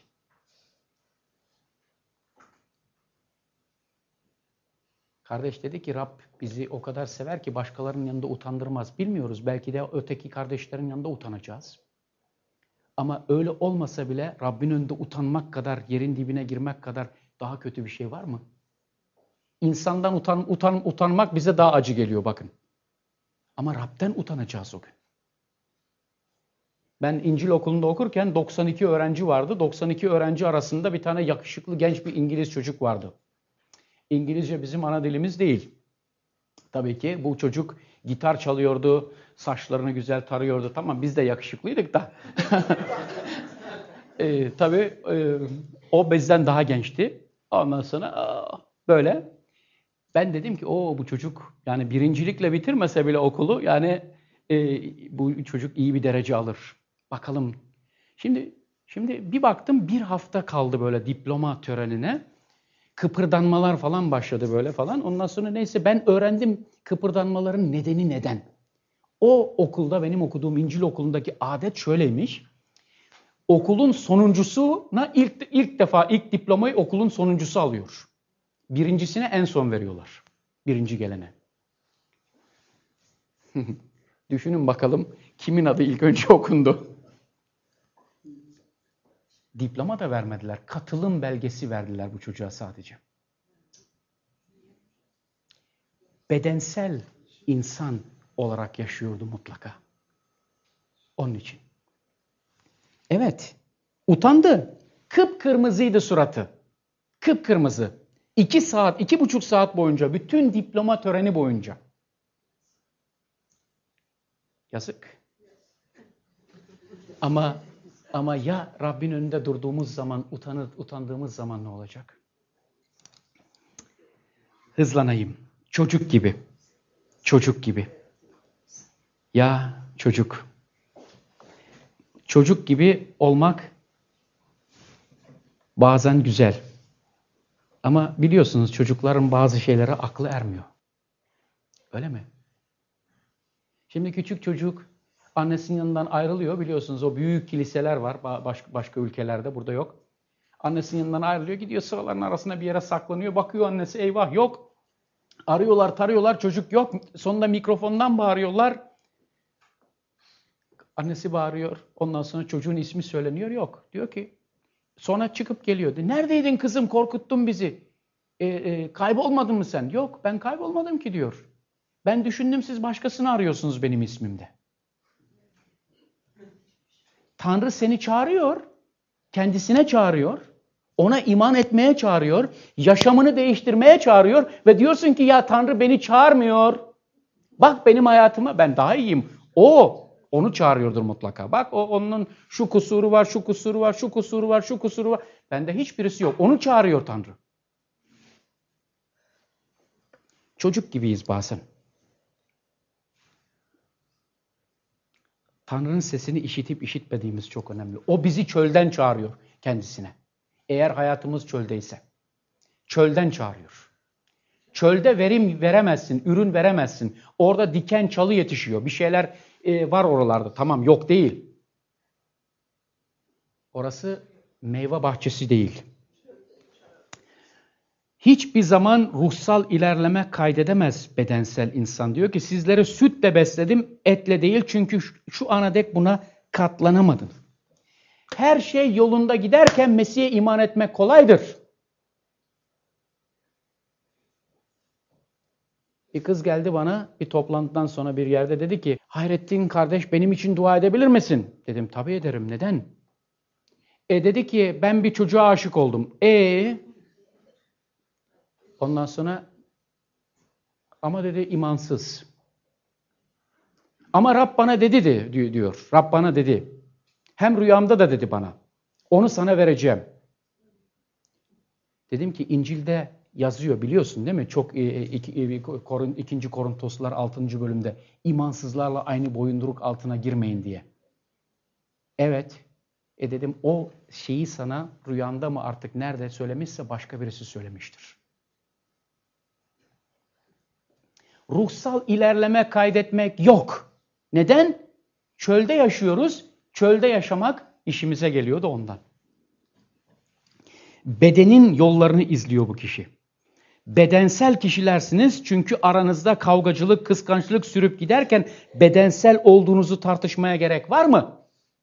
Kardeş dedi ki Rab bizi o kadar sever ki başkalarının yanında utandırmaz. Bilmiyoruz, belki de öteki kardeşlerin yanında utanacağız. Ama öyle olmasa bile Rabbin önünde utanmak kadar, yerin dibine girmek kadar daha kötü bir şey var mı? İnsandan utan, utan, utanmak bize daha acı geliyor bakın. Ama Rab'den utanacağız o gün. Ben İncil okulunda okurken doksan iki öğrenci vardı. doksan iki öğrenci arasında bir tane yakışıklı genç bir İngiliz çocuk vardı. İngilizce bizim ana dilimiz değil. Tabii ki bu çocuk gitar çalıyordu, saçlarını güzel tarıyordu. Tamam biz de yakışıklıydık da. e, tabii e, o bizden daha gençti. Ondan sonra aa, böyle. Ben dedim ki o bu çocuk yani birincilikle bitirmese bile okulu yani e, bu çocuk iyi bir derece alır. Bakalım. Şimdi şimdi bir baktım bir hafta kaldı böyle diploma törenine. Kıpırdanmalar falan başladı böyle falan. Ondan sonra neyse ben öğrendim kıpırdanmaların nedeni neden. O okulda benim okuduğum İncil okulundaki adet şöyleymiş. Okulun sonuncusuna ilk, ilk defa ilk diplomayı okulun sonuncusu alıyor. Birincisine en son veriyorlar. Birinci gelene. Düşünün bakalım kimin adı ilk önce okundu? Diploma da vermediler. Katılım belgesi verdiler bu çocuğa sadece. Bedensel insan olarak yaşıyordu mutlaka. Onun için. Evet. Utandı. Kıpkırmızıydı suratı. Kıpkırmızı. İki saat, iki buçuk saat boyunca, bütün diploma töreni boyunca. Yazık. Ama ama ya Rabbin önünde durduğumuz zaman, utanır, utandığımız zaman ne olacak? Hızlanayım. Çocuk gibi. Çocuk gibi. Ya çocuk. Çocuk gibi olmak bazen güzel. Ama biliyorsunuz çocukların bazı şeylere aklı ermiyor. Öyle mi? Şimdi küçük çocuk annesinin yanından ayrılıyor. Biliyorsunuz o büyük kiliseler var başka, başka ülkelerde, burada yok. Annesinin yanından ayrılıyor, gidiyor sıraların arasında bir yere saklanıyor. Bakıyor annesi, eyvah yok. Arıyorlar, tarıyorlar, çocuk yok. Sonunda mikrofondan bağırıyorlar. Annesi bağırıyor. Ondan sonra çocuğun ismi söyleniyor, yok. Diyor ki, sonra çıkıp geliyor. Neredeydin kızım, korkuttun bizi. E, e, kaybolmadın mı sen? Yok, ben kaybolmadım ki diyor. Ben düşündüm siz başkasını arıyorsunuz benim ismimde. Tanrı seni çağırıyor, kendisine çağırıyor, ona iman etmeye çağırıyor, yaşamını değiştirmeye çağırıyor ve diyorsun ki ya Tanrı beni çağırmıyor. Bak benim hayatıma, ben daha iyiyim. O, onu çağırıyordur mutlaka. Bak o onun şu kusuru var, şu kusuru var, şu kusuru var, şu kusuru var. Bende hiçbirisi yok. Onu çağırıyor Tanrı. Çocuk gibiyiz bazen. Tanrı'nın sesini işitip işitmediğimiz çok önemli. O bizi çölden çağırıyor kendisine. Eğer hayatımız çöldeyse. Çölden çağırıyor. Çölde verim veremezsin, ürün veremezsin. Orada diken çalı yetişiyor. Bir şeyler e, var oralarda. Tamam, yok değil. Orası meyve bahçesi değil. Hiçbir zaman ruhsal ilerleme kaydedemez bedensel insan. Diyor ki sizleri sütle besledim, etle değil. Çünkü şu ana dek buna katlanamadın. Her şey yolunda giderken Mesih'e iman etmek kolaydır. Bir kız geldi bana bir toplantıdan sonra bir yerde, dedi ki Hayrettin kardeş benim için dua edebilir misin? Dedim tabii ederim, neden? E dedi ki ben bir çocuğa aşık oldum. E ondan sonra ama dedi imansız. Ama Rab bana dedi de, diyor. Rab bana dedi. Hem rüyamda da dedi bana. Onu sana vereceğim. Dedim ki İncil'de yazıyor biliyorsun değil mi? Çok e, iki, korun, ikinci Korintoslar altıncı bölümde imansızlarla aynı boyunduruk altına girmeyin diye. Evet. E dedim o şeyi sana rüyanda mı artık nerede söylemişse başka birisi söylemiştir. Ruhsal ilerleme kaydetmek yok. Neden? Çölde yaşıyoruz. Çölde yaşamak işimize geliyor da ondan. Bedenin yollarını izliyor bu kişi. Bedensel kişilersiniz çünkü aranızda kavgacılık, kıskançlık sürüp giderken bedensel olduğunuzu tartışmaya gerek var mı?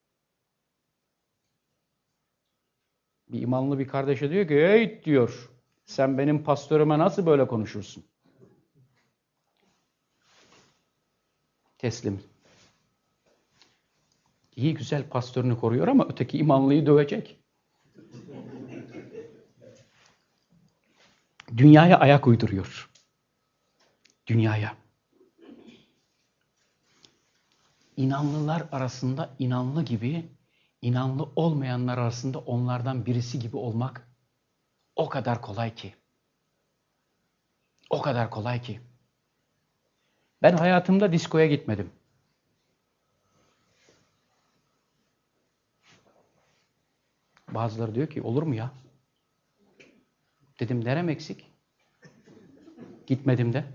Bir imanlı bir kardeşe diyor ki, hey diyor, sen benim pastörüme nasıl böyle konuşursun? Teslim. İyi güzel pastörünü koruyor ama öteki imanlıyı dövecek. Dünyaya ayak uyduruyor. Dünyaya. İnanlılar arasında inanlı gibi, inanlı olmayanlar arasında onlardan birisi gibi olmak o kadar kolay ki. O kadar kolay ki. Ben hayatımda diskoya gitmedim. Bazıları diyor ki olur mu ya? Dedim nerem eksik? Gitmedim de.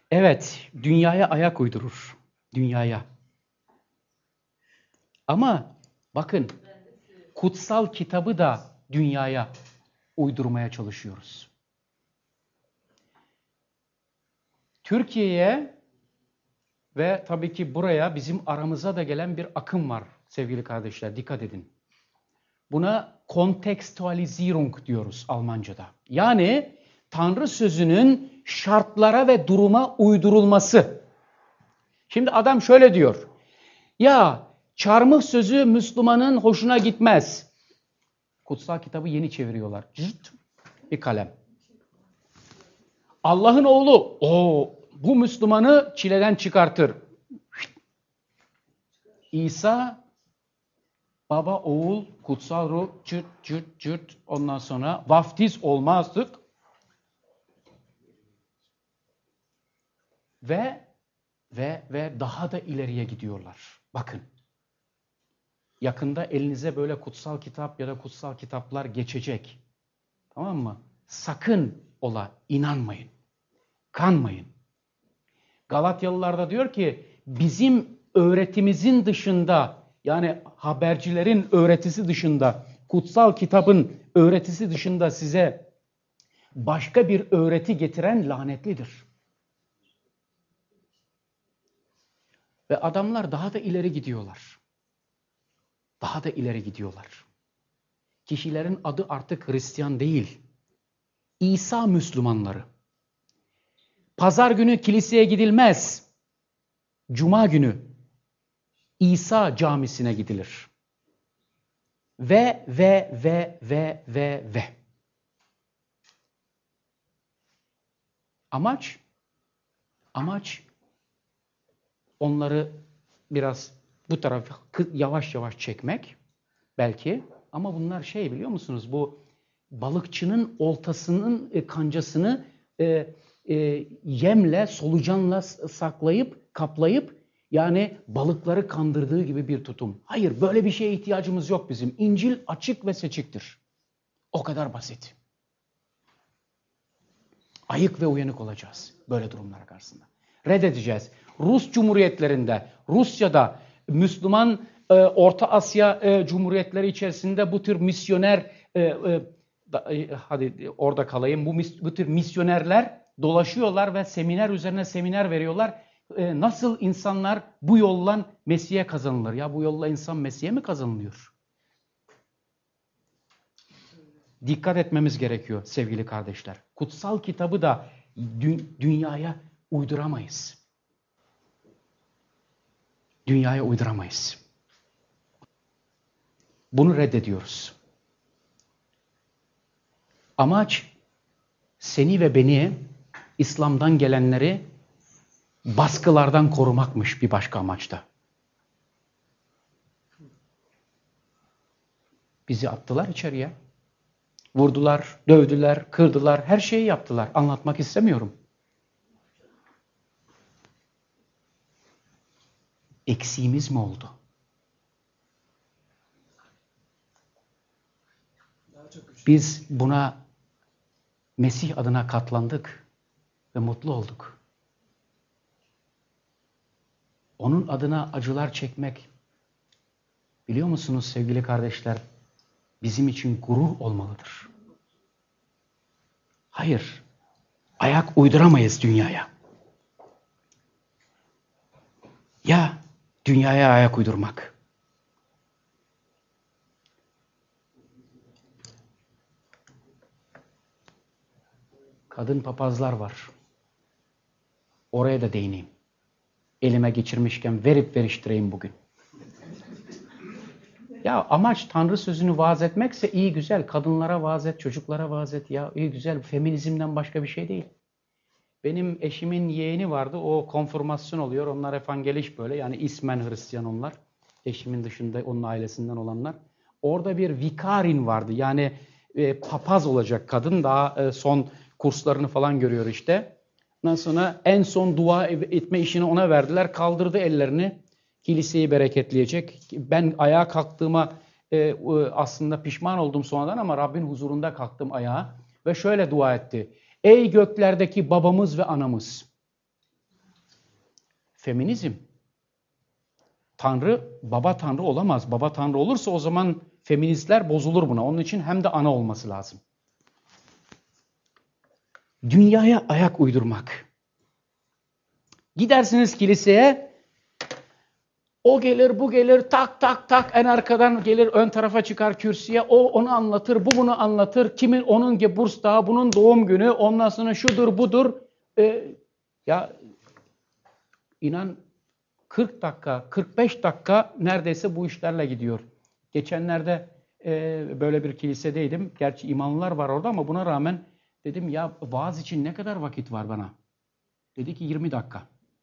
Evet, dünyaya ayak uydurur. Dünyaya. Ama bakın, kutsal kitabı da dünyaya uydurmaya çalışıyoruz. Türkiye'ye ve tabii ki buraya, bizim aramıza da gelen bir akım var sevgili kardeşler, dikkat edin. Buna Kontextualisierung diyoruz Almanca'da. Yani Tanrı sözünün şartlara ve duruma uydurulması. Şimdi adam şöyle diyor. Ya çarmıh sözü Müslümanın hoşuna gitmez. Kutsal kitabı yeni çeviriyorlar. Cırt, bir kalem. Allah'ın oğlu, o bu Müslümanı çileden çıkartır. İsa, baba, oğul, kutsal ruh, cırt cırt cırt. Ondan sonra vaftiz olmazdık. Ve ve ve daha da ileriye gidiyorlar. Bakın. Yakında elinize böyle kutsal kitap ya da kutsal kitaplar geçecek. Tamam mı? Sakın ola inanmayın. Kanmayın. Galatyalılarda diyor ki bizim öğretimizin dışında, yani habercilerin öğretisi dışında, kutsal kitabın öğretisi dışında size başka bir öğreti getiren lanetlidir. Ve adamlar daha da ileri gidiyorlar. Daha da ileri gidiyorlar. Kişilerin adı artık Hristiyan değil. İsa Müslümanları. Pazar günü kiliseye gidilmez. Cuma günü İsa camisine gidilir. Ve ve ve ve ve ve. Amaç amaç onları biraz bu tarafa yavaş yavaş çekmek belki, ama bunlar şey, biliyor musunuz, bu balıkçının oltasının e, kancasını e, e, yemle, solucanla saklayıp kaplayıp, yani balıkları kandırdığı gibi bir tutum. Hayır, böyle bir şeye ihtiyacımız yok bizim. İncil açık ve seçiktir. O kadar basit. Ayık ve uyanık olacağız böyle durumlar karşısında. Reddedeceğiz. Rus Cumhuriyetlerinde, Rusya'da, Müslüman e, Orta Asya e, Cumhuriyetleri içerisinde bu tür misyoner, e, e, da, e, hadi orada kalayım, bu, bu tür misyonerler dolaşıyorlar ve seminer üzerine seminer veriyorlar. E, nasıl insanlar bu yolla Mesih'e kazanılır? Ya bu yolla insan Mesih'e mi kazanılıyor? Dikkat etmemiz gerekiyor sevgili kardeşler. Kutsal kitabı da dü- dünyaya uyduramayız. Dünyaya uyduramayız. Bunu reddediyoruz. Amaç seni ve beni, İslam'dan gelenleri baskılardan korumakmış bir başka amaçta. Bizi attılar içeriye. Vurdular, dövdüler, kırdılar, her şeyi yaptılar. Anlatmak istemiyorum. Eksiğimiz mi oldu? Biz buna Mesih adına katlandık ve mutlu olduk. Onun adına acılar çekmek, biliyor musunuz sevgili kardeşler, bizim için gurur olmalıdır. Hayır, ayak uyduramayız dünyaya. Ya dünyaya ayak uydurmak. Kadın papazlar var. Oraya da değineyim. Elime geçirmişken verip veriştireyim bugün. Ya amaç Tanrı sözünü vaaz etmekse iyi güzel. Kadınlara vaaz et, çocuklara vaaz et. Ya iyi güzel. Feminizmden başka bir şey değil. Benim eşimin yeğeni vardı. O konfirmasyon oluyor. Onlar evangelist böyle. Yani ismen Hristiyan onlar. Eşimin dışında onun ailesinden olanlar. Orada bir vikarin vardı. Yani e, papaz olacak kadın. Daha e, son kurslarını falan görüyor işte. Ondan sonra en son dua etme işini ona verdiler. Kaldırdı ellerini. Kiliseyi bereketleyecek. Ben ayağa kalktığıma e, aslında pişman oldum sonradan, ama Rabbin huzurunda kalktım ayağa. Ve şöyle dua etti. Ey göklerdeki babamız ve anamız. feminizm. Tanrı baba tanrı olamaz. Baba tanrı olursa o zaman feministler bozulur buna. Onun için hem de ana olması lazım. Dünyaya ayak uydurmak. Gidersiniz kiliseye, o gelir, bu gelir, tak tak tak en arkadan gelir, ön tarafa çıkar kürsüye, o onu anlatır, bu bunu anlatır, kimin onun Geburs Dağı, bunun doğum günü, ondan sonra şudur budur. Ee, ya inan kırk dakika, kırk beş dakika neredeyse bu işlerle gidiyor. Geçenlerde e, böyle bir kilisedeydim. Gerçi imamlar var orada ama buna rağmen dedim ya vaaz için ne kadar vakit var bana? Dedi ki yirmi dakika.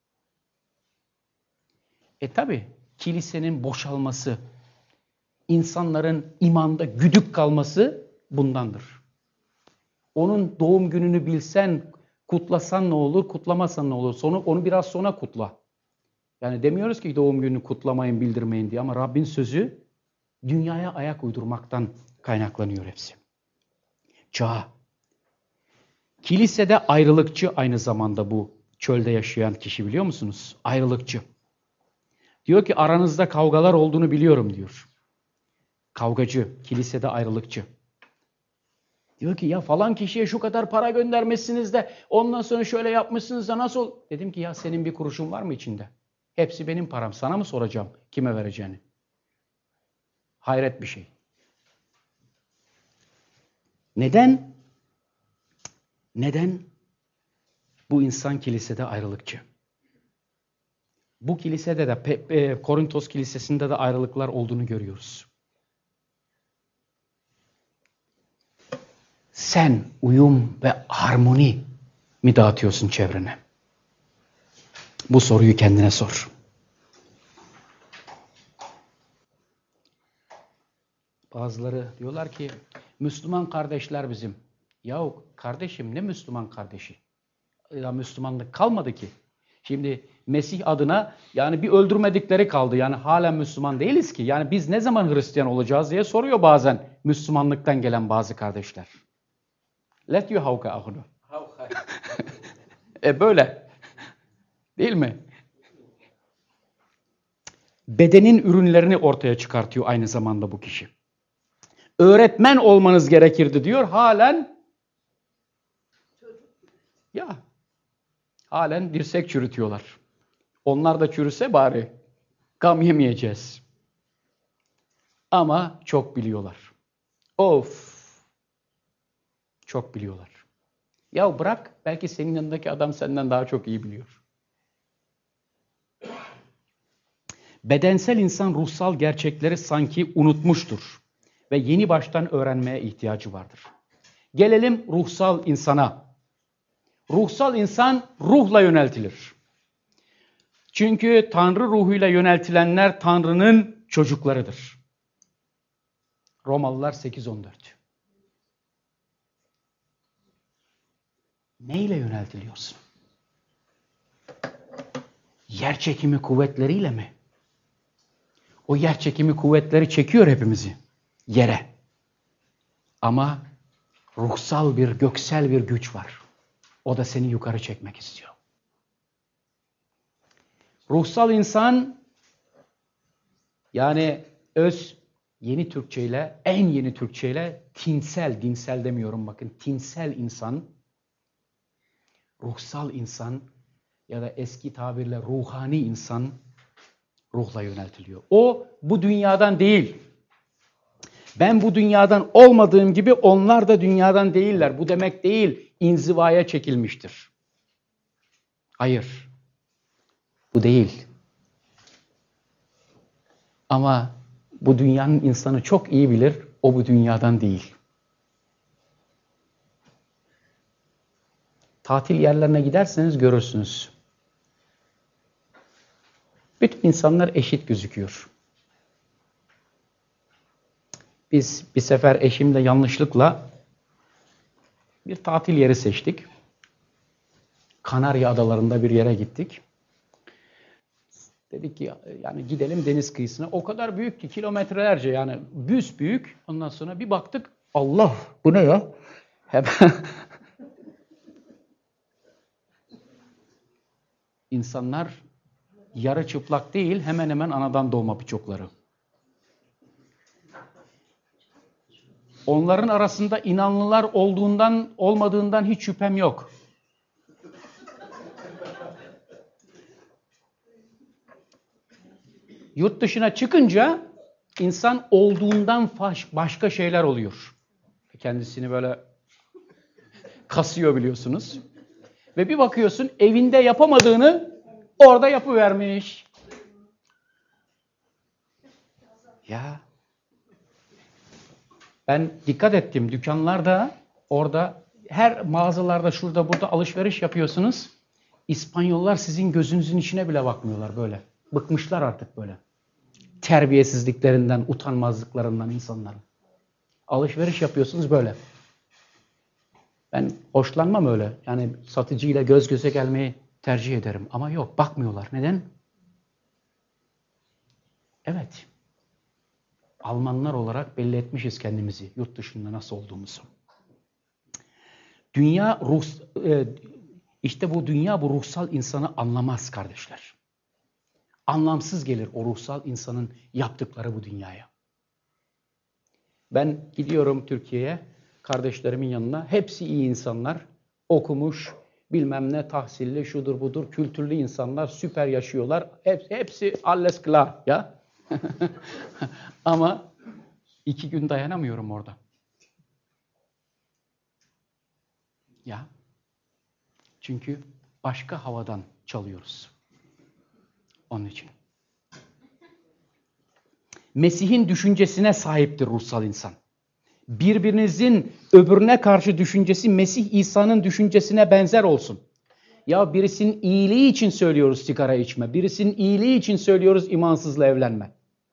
E tabi kilisenin boşalması, insanların imanda güdük kalması bundandır. Onun doğum gününü bilsen, kutlasan ne olur, kutlamasan ne olur? Sonu, onu biraz sonra kutla. Yani demiyoruz ki doğum gününü kutlamayın, bildirmeyin diye ama Rabbin sözü dünyaya ayak uydurmaktan kaynaklanıyor hepsi. Çağ. Kilisede ayrılıkçı aynı zamanda bu çölde yaşayan kişi, biliyor musunuz? Ayrılıkçı. Diyor ki aranızda kavgalar olduğunu biliyorum diyor. Kavgacı, kilisede ayrılıkçı. Diyor ki ya falan kişiye şu kadar para göndermişsiniz de ondan sonra şöyle yapmışsınız da nasıl? Dedim ki ya senin bir kuruşun var mı içinde? Hepsi benim param. Sana mı soracağım kime vereceğini? Hayret bir şey. Neden? Neden? Bu insan kilisede ayrılıkçı. Bu kilisede de, Korintos kilisesinde de ayrılıklar olduğunu görüyoruz. Sen uyum ve harmoni mi dağıtıyorsun çevrene? Bu soruyu kendine sor. Bazıları diyorlar ki Müslüman kardeşler bizim. Yahu kardeşim ne Müslüman kardeşi? Ya Müslümanlık kalmadı ki. Şimdi Mesih adına yani bir öldürmedikleri kaldı. Yani halen Müslüman değiliz ki. Yani biz ne zaman Hristiyan olacağız diye soruyor bazen Müslümanlıktan gelen bazı kardeşler. Let you hauka ahunu. E böyle. Değil mi? Bedenin ürünlerini ortaya çıkartıyor aynı zamanda bu kişi. Öğretmen olmanız gerekirdi diyor. Halen ya halen dirsek çürütüyorlar. Onlar da çürüse bari gam yemeyeceğiz. Ama çok biliyorlar. Of. Çok biliyorlar. Ya bırak, belki senin yanındaki adam senden daha çok iyi biliyor. Bedensel insan ruhsal gerçekleri sanki unutmuştur ve yeni baştan öğrenmeye ihtiyacı vardır. Gelelim ruhsal insana. Ruhsal insan ruhla yöneltilir. Çünkü Tanrı ruhuyla yöneltilenler Tanrı'nın çocuklarıdır. Romalılar sekiz on dört. Neyle yöneltiliyorsun? Yerçekimi kuvvetleriyle mi? O yerçekimi kuvvetleri çekiyor hepimizi yere. Ama ruhsal bir, göksel bir güç var. O da seni yukarı çekmek istiyor. Ruhsal insan, yani öz yeni Türkçeyle, en yeni Türkçeyle tinsel, dinsel demiyorum bakın, tinsel insan, ruhsal insan ya da eski tabirle ruhani insan ruhla yöneltiliyor. O bu dünyadan değil. Ben bu dünyadan olmadığım gibi onlar da dünyadan değiller. Bu demek değil, inzivaya çekilmiştir. Hayır. Bu değil. Ama bu dünyanın insanı çok iyi bilir, o bu dünyadan değil. Tatil yerlerine giderseniz görürsünüz. Bütün insanlar eşit gözüküyor. Biz bir sefer eşimle yanlışlıkla bir tatil yeri seçtik. Kanarya Adaları'nda bir yere gittik. Dedik ki yani gidelim deniz kıyısına. O kadar büyük ki kilometrelerce, yani büyük. Ondan sonra bir baktık, Allah bu ne ya? Hep İnsanlar yarı çıplak değil, hemen hemen anadan doğma birçokları. Onların arasında inanlılar olduğundan, olmadığından hiç şüphem yok. Yurt dışına çıkınca insan olduğundan başka şeyler oluyor. Kendisini böyle kasıyor biliyorsunuz. Ve bir bakıyorsun evinde yapamadığını orada yapıvermiş. Ya ben dikkat ettim dükkanlarda, orada her mağazalarda şurada burada alışveriş yapıyorsunuz. İspanyollar sizin gözünüzün içine bile bakmıyorlar böyle. Bıkmışlar artık böyle. Terbiyesizliklerinden, utanmazlıklarından insanların. Alışveriş yapıyorsunuz böyle. Ben hoşlanmam öyle. Yani satıcıyla göz göze gelmeyi tercih ederim. Ama yok, bakmıyorlar. Neden? Evet. Almanlar olarak belli etmişiz kendimizi. Yurt dışında nasıl olduğumuzu. Dünya ruh, işte bu dünya bu ruhsal insanı anlamaz kardeşler. Anlamsız gelir o ruhsal insanın yaptıkları bu dünyaya. Ben gidiyorum Türkiye'ye, kardeşlerimin yanına. Hepsi iyi insanlar. Okumuş, bilmem ne, tahsilli, şudur budur, kültürlü insanlar, süper yaşıyorlar. Hepsi, hepsi alles klar ya. Ama iki gün dayanamıyorum orada. Ya. Çünkü başka havadan çalıyoruz. Onun için. Mesih'in düşüncesine sahiptir ruhsal insan. Birbirinizin öbürüne karşı düşüncesi Mesih İsa'nın düşüncesine benzer olsun. Ya birisinin iyiliği için söylüyoruz sigara içme. Birisinin iyiliği için söylüyoruz imansızla evlenme.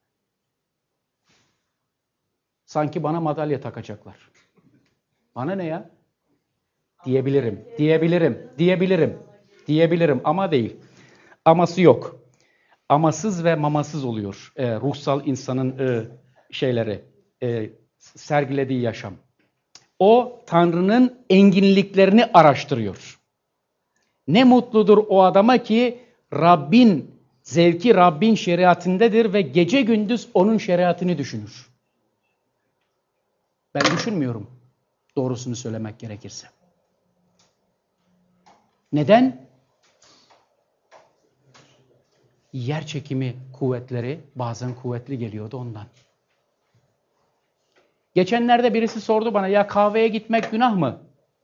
Sanki bana madalya takacaklar. Bana ne ya? Diyebilirim, diyebilirim, diyebilirim, diyebilirim ama değil. Aması yok. Amasız ve mamasız oluyor e, ruhsal insanın e, şeyleri, e, sergilediği yaşam. O Tanrı'nın enginliklerini araştırıyor. Ne mutludur o adama ki Rabbin zevki Rabbin şeriatindedir ve gece gündüz onun şeriatini düşünür. Ben düşünmüyorum, doğrusunu söylemek gerekirse. Neden? Yer çekimi kuvvetleri bazen kuvvetli geliyordu ondan. Geçenlerde birisi sordu bana, ya kahveye gitmek günah mı?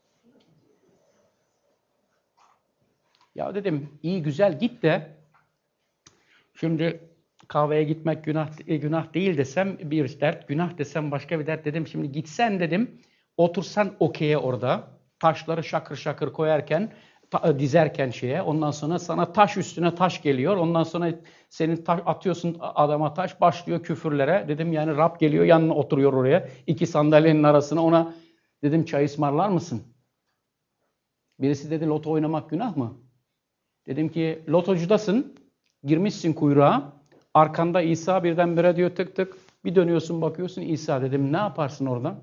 Ya dedim, iyi güzel git de şimdi kahveye gitmek günah günah değil desem bir dert, günah desem başka bir dert dedim. Şimdi gitsen dedim, otursan okey'e orada, taşları şakır şakır koyarken, ta, dizerken şeye, ondan sonra sana taş üstüne taş geliyor. Ondan sonra senin taş, atıyorsun adama taş, başlıyor küfürlere. Dedim yani Rab geliyor yanına oturuyor oraya. İki sandalyenin arasına, ona dedim çay ısmarlar mısın? Birisi dedi loto oynamak günah mı? Dedim ki lotocudasın, girmişsin kuyruğa, arkanda İsa birdenbire diyor tık tık, bir dönüyorsun bakıyorsun İsa. Dedim ne yaparsın oradan?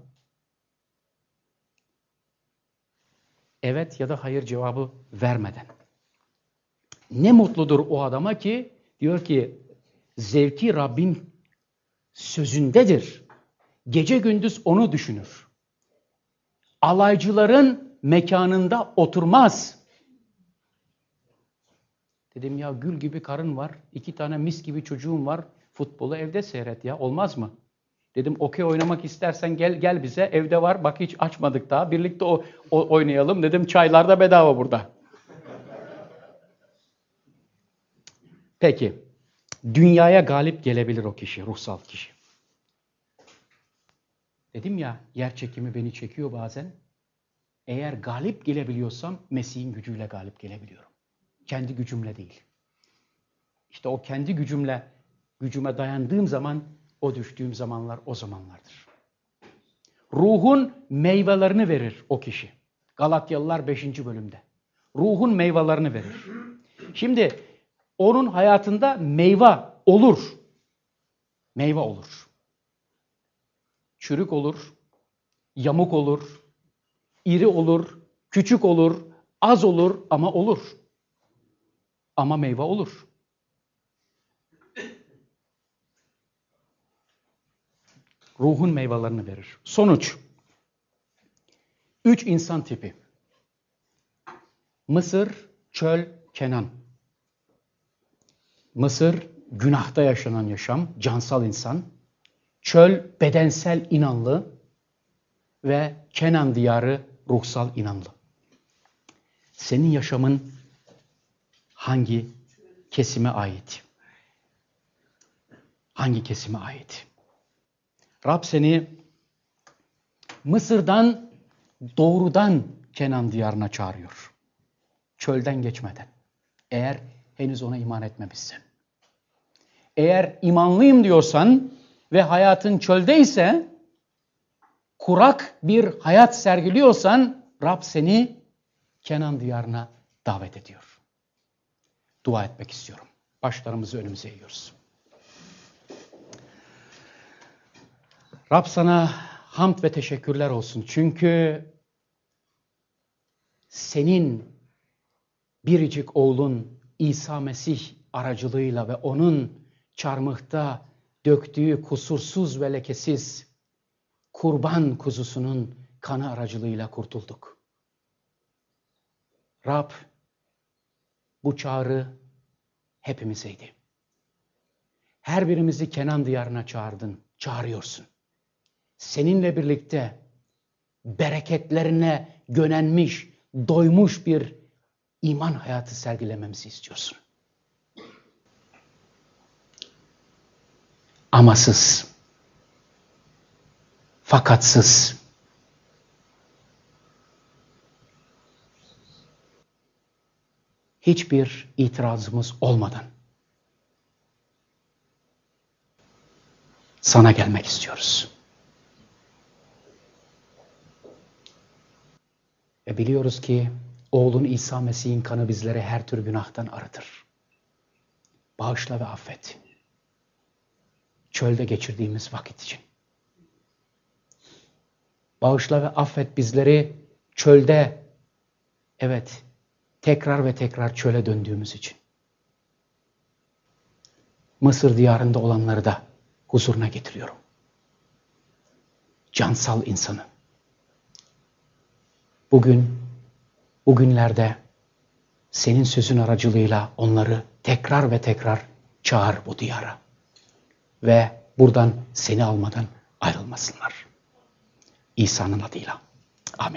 Evet ya da hayır cevabı vermeden. Ne mutludur o adama ki diyor ki zevki Rabbin sözündedir. Gece gündüz onu düşünür. Alaycıların mekanında oturmaz. Dedim ya gül gibi karın var, iki tane mis gibi çocuğum var, futbolu evde seyret ya, olmaz mı? Dedim okey oynamak istersen gel gel bize, evde var, bak hiç açmadık daha, birlikte o, o oynayalım. Dedim çaylar da bedava burada. Peki, dünyaya galip gelebilir o kişi, ruhsal kişi. Dedim ya, yer çekimi beni çekiyor bazen. Eğer galip gelebiliyorsam Mesih'in gücüyle galip gelebiliyorum. Kendi gücümle değil. İşte o kendi gücümle, gücüme dayandığım zaman, o düştüğüm zamanlar o zamanlardır. Ruhun meyvelerini verir o kişi. Galatyalılar beşinci bölümde. Ruhun meyvelerini verir. Şimdi onun hayatında meyve olur. Meyve olur. Çürük olur, yamuk olur, iri olur, küçük olur, az olur ama olur. Ama meyve olur. ruhun meyvelerini verir. Sonuç. Üç insan tipi. Mısır, çöl, Kenan. Mısır, günahta yaşanan yaşam, cansal insan. Çöl, bedensel inanlı ve Kenan diyarı, ruhsal inanlı. Senin yaşamın hangi kesime ait? Hangi kesime ait? Rab seni Mısır'dan doğrudan Kenan diyarına çağırıyor. Çölden geçmeden. Eğer henüz ona iman etmemişsin. Eğer imanlıyım diyorsan ve hayatın çöldeyse, kurak bir hayat sergiliyorsan, Rab seni Kenan diyarına davet ediyor. Dua etmek istiyorum. Başlarımızı önümüze eğiyoruz. Rab sana hamd ve teşekkürler olsun. Çünkü senin biricik oğlun İsa Mesih aracılığıyla ve onun çarmıhta döktüğü kusursuz ve lekesiz kurban kuzusunun kanı aracılığıyla kurtulduk. Rab, bu çağrı hepimizeydi. Her birimizi Kenan diyarına çağırdın, çağırıyorsun. Seninle birlikte bereketlerine gönenmiş, doymuş bir iman hayatı sergilememizi istiyorsun. Amasız, fakatsız, hiçbir itirazımız olmadan sana gelmek istiyoruz. Ve biliyoruz ki oğlun İsa Mesih'in kanı bizleri her tür günahtan arıtır. Bağışla ve affet. Çölde geçirdiğimiz vakit için. Bağışla ve affet bizleri çölde, evet, tekrar ve tekrar çöle döndüğümüz için. Mısır diyarında olanları da huzuruna getiriyorum. Cansal insanı. Bugün, bugünlerde senin sözün aracılığıyla onları tekrar ve tekrar çağır bu diyara. Ve buradan seni almadan ayrılmasınlar. İsa'nın adıyla. Amin.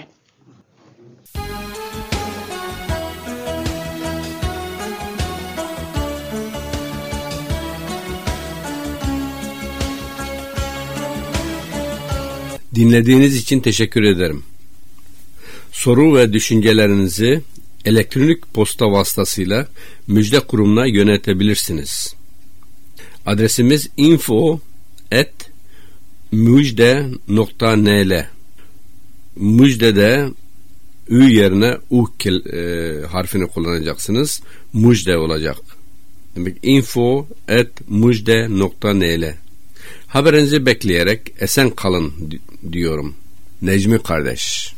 Dinlediğiniz için teşekkür ederim. Soru ve düşüncelerinizi elektronik posta vasıtasıyla Müjde Kurumu'na yöneltebilirsiniz. Adresimiz info at müjde nokta nl. Müjde'de ü yerine u e, harfini kullanacaksınız. Müjde olacak. Demek info at müjde nokta nl. Haberinizi bekleyerek esen kalın diyorum. Necmi kardeş.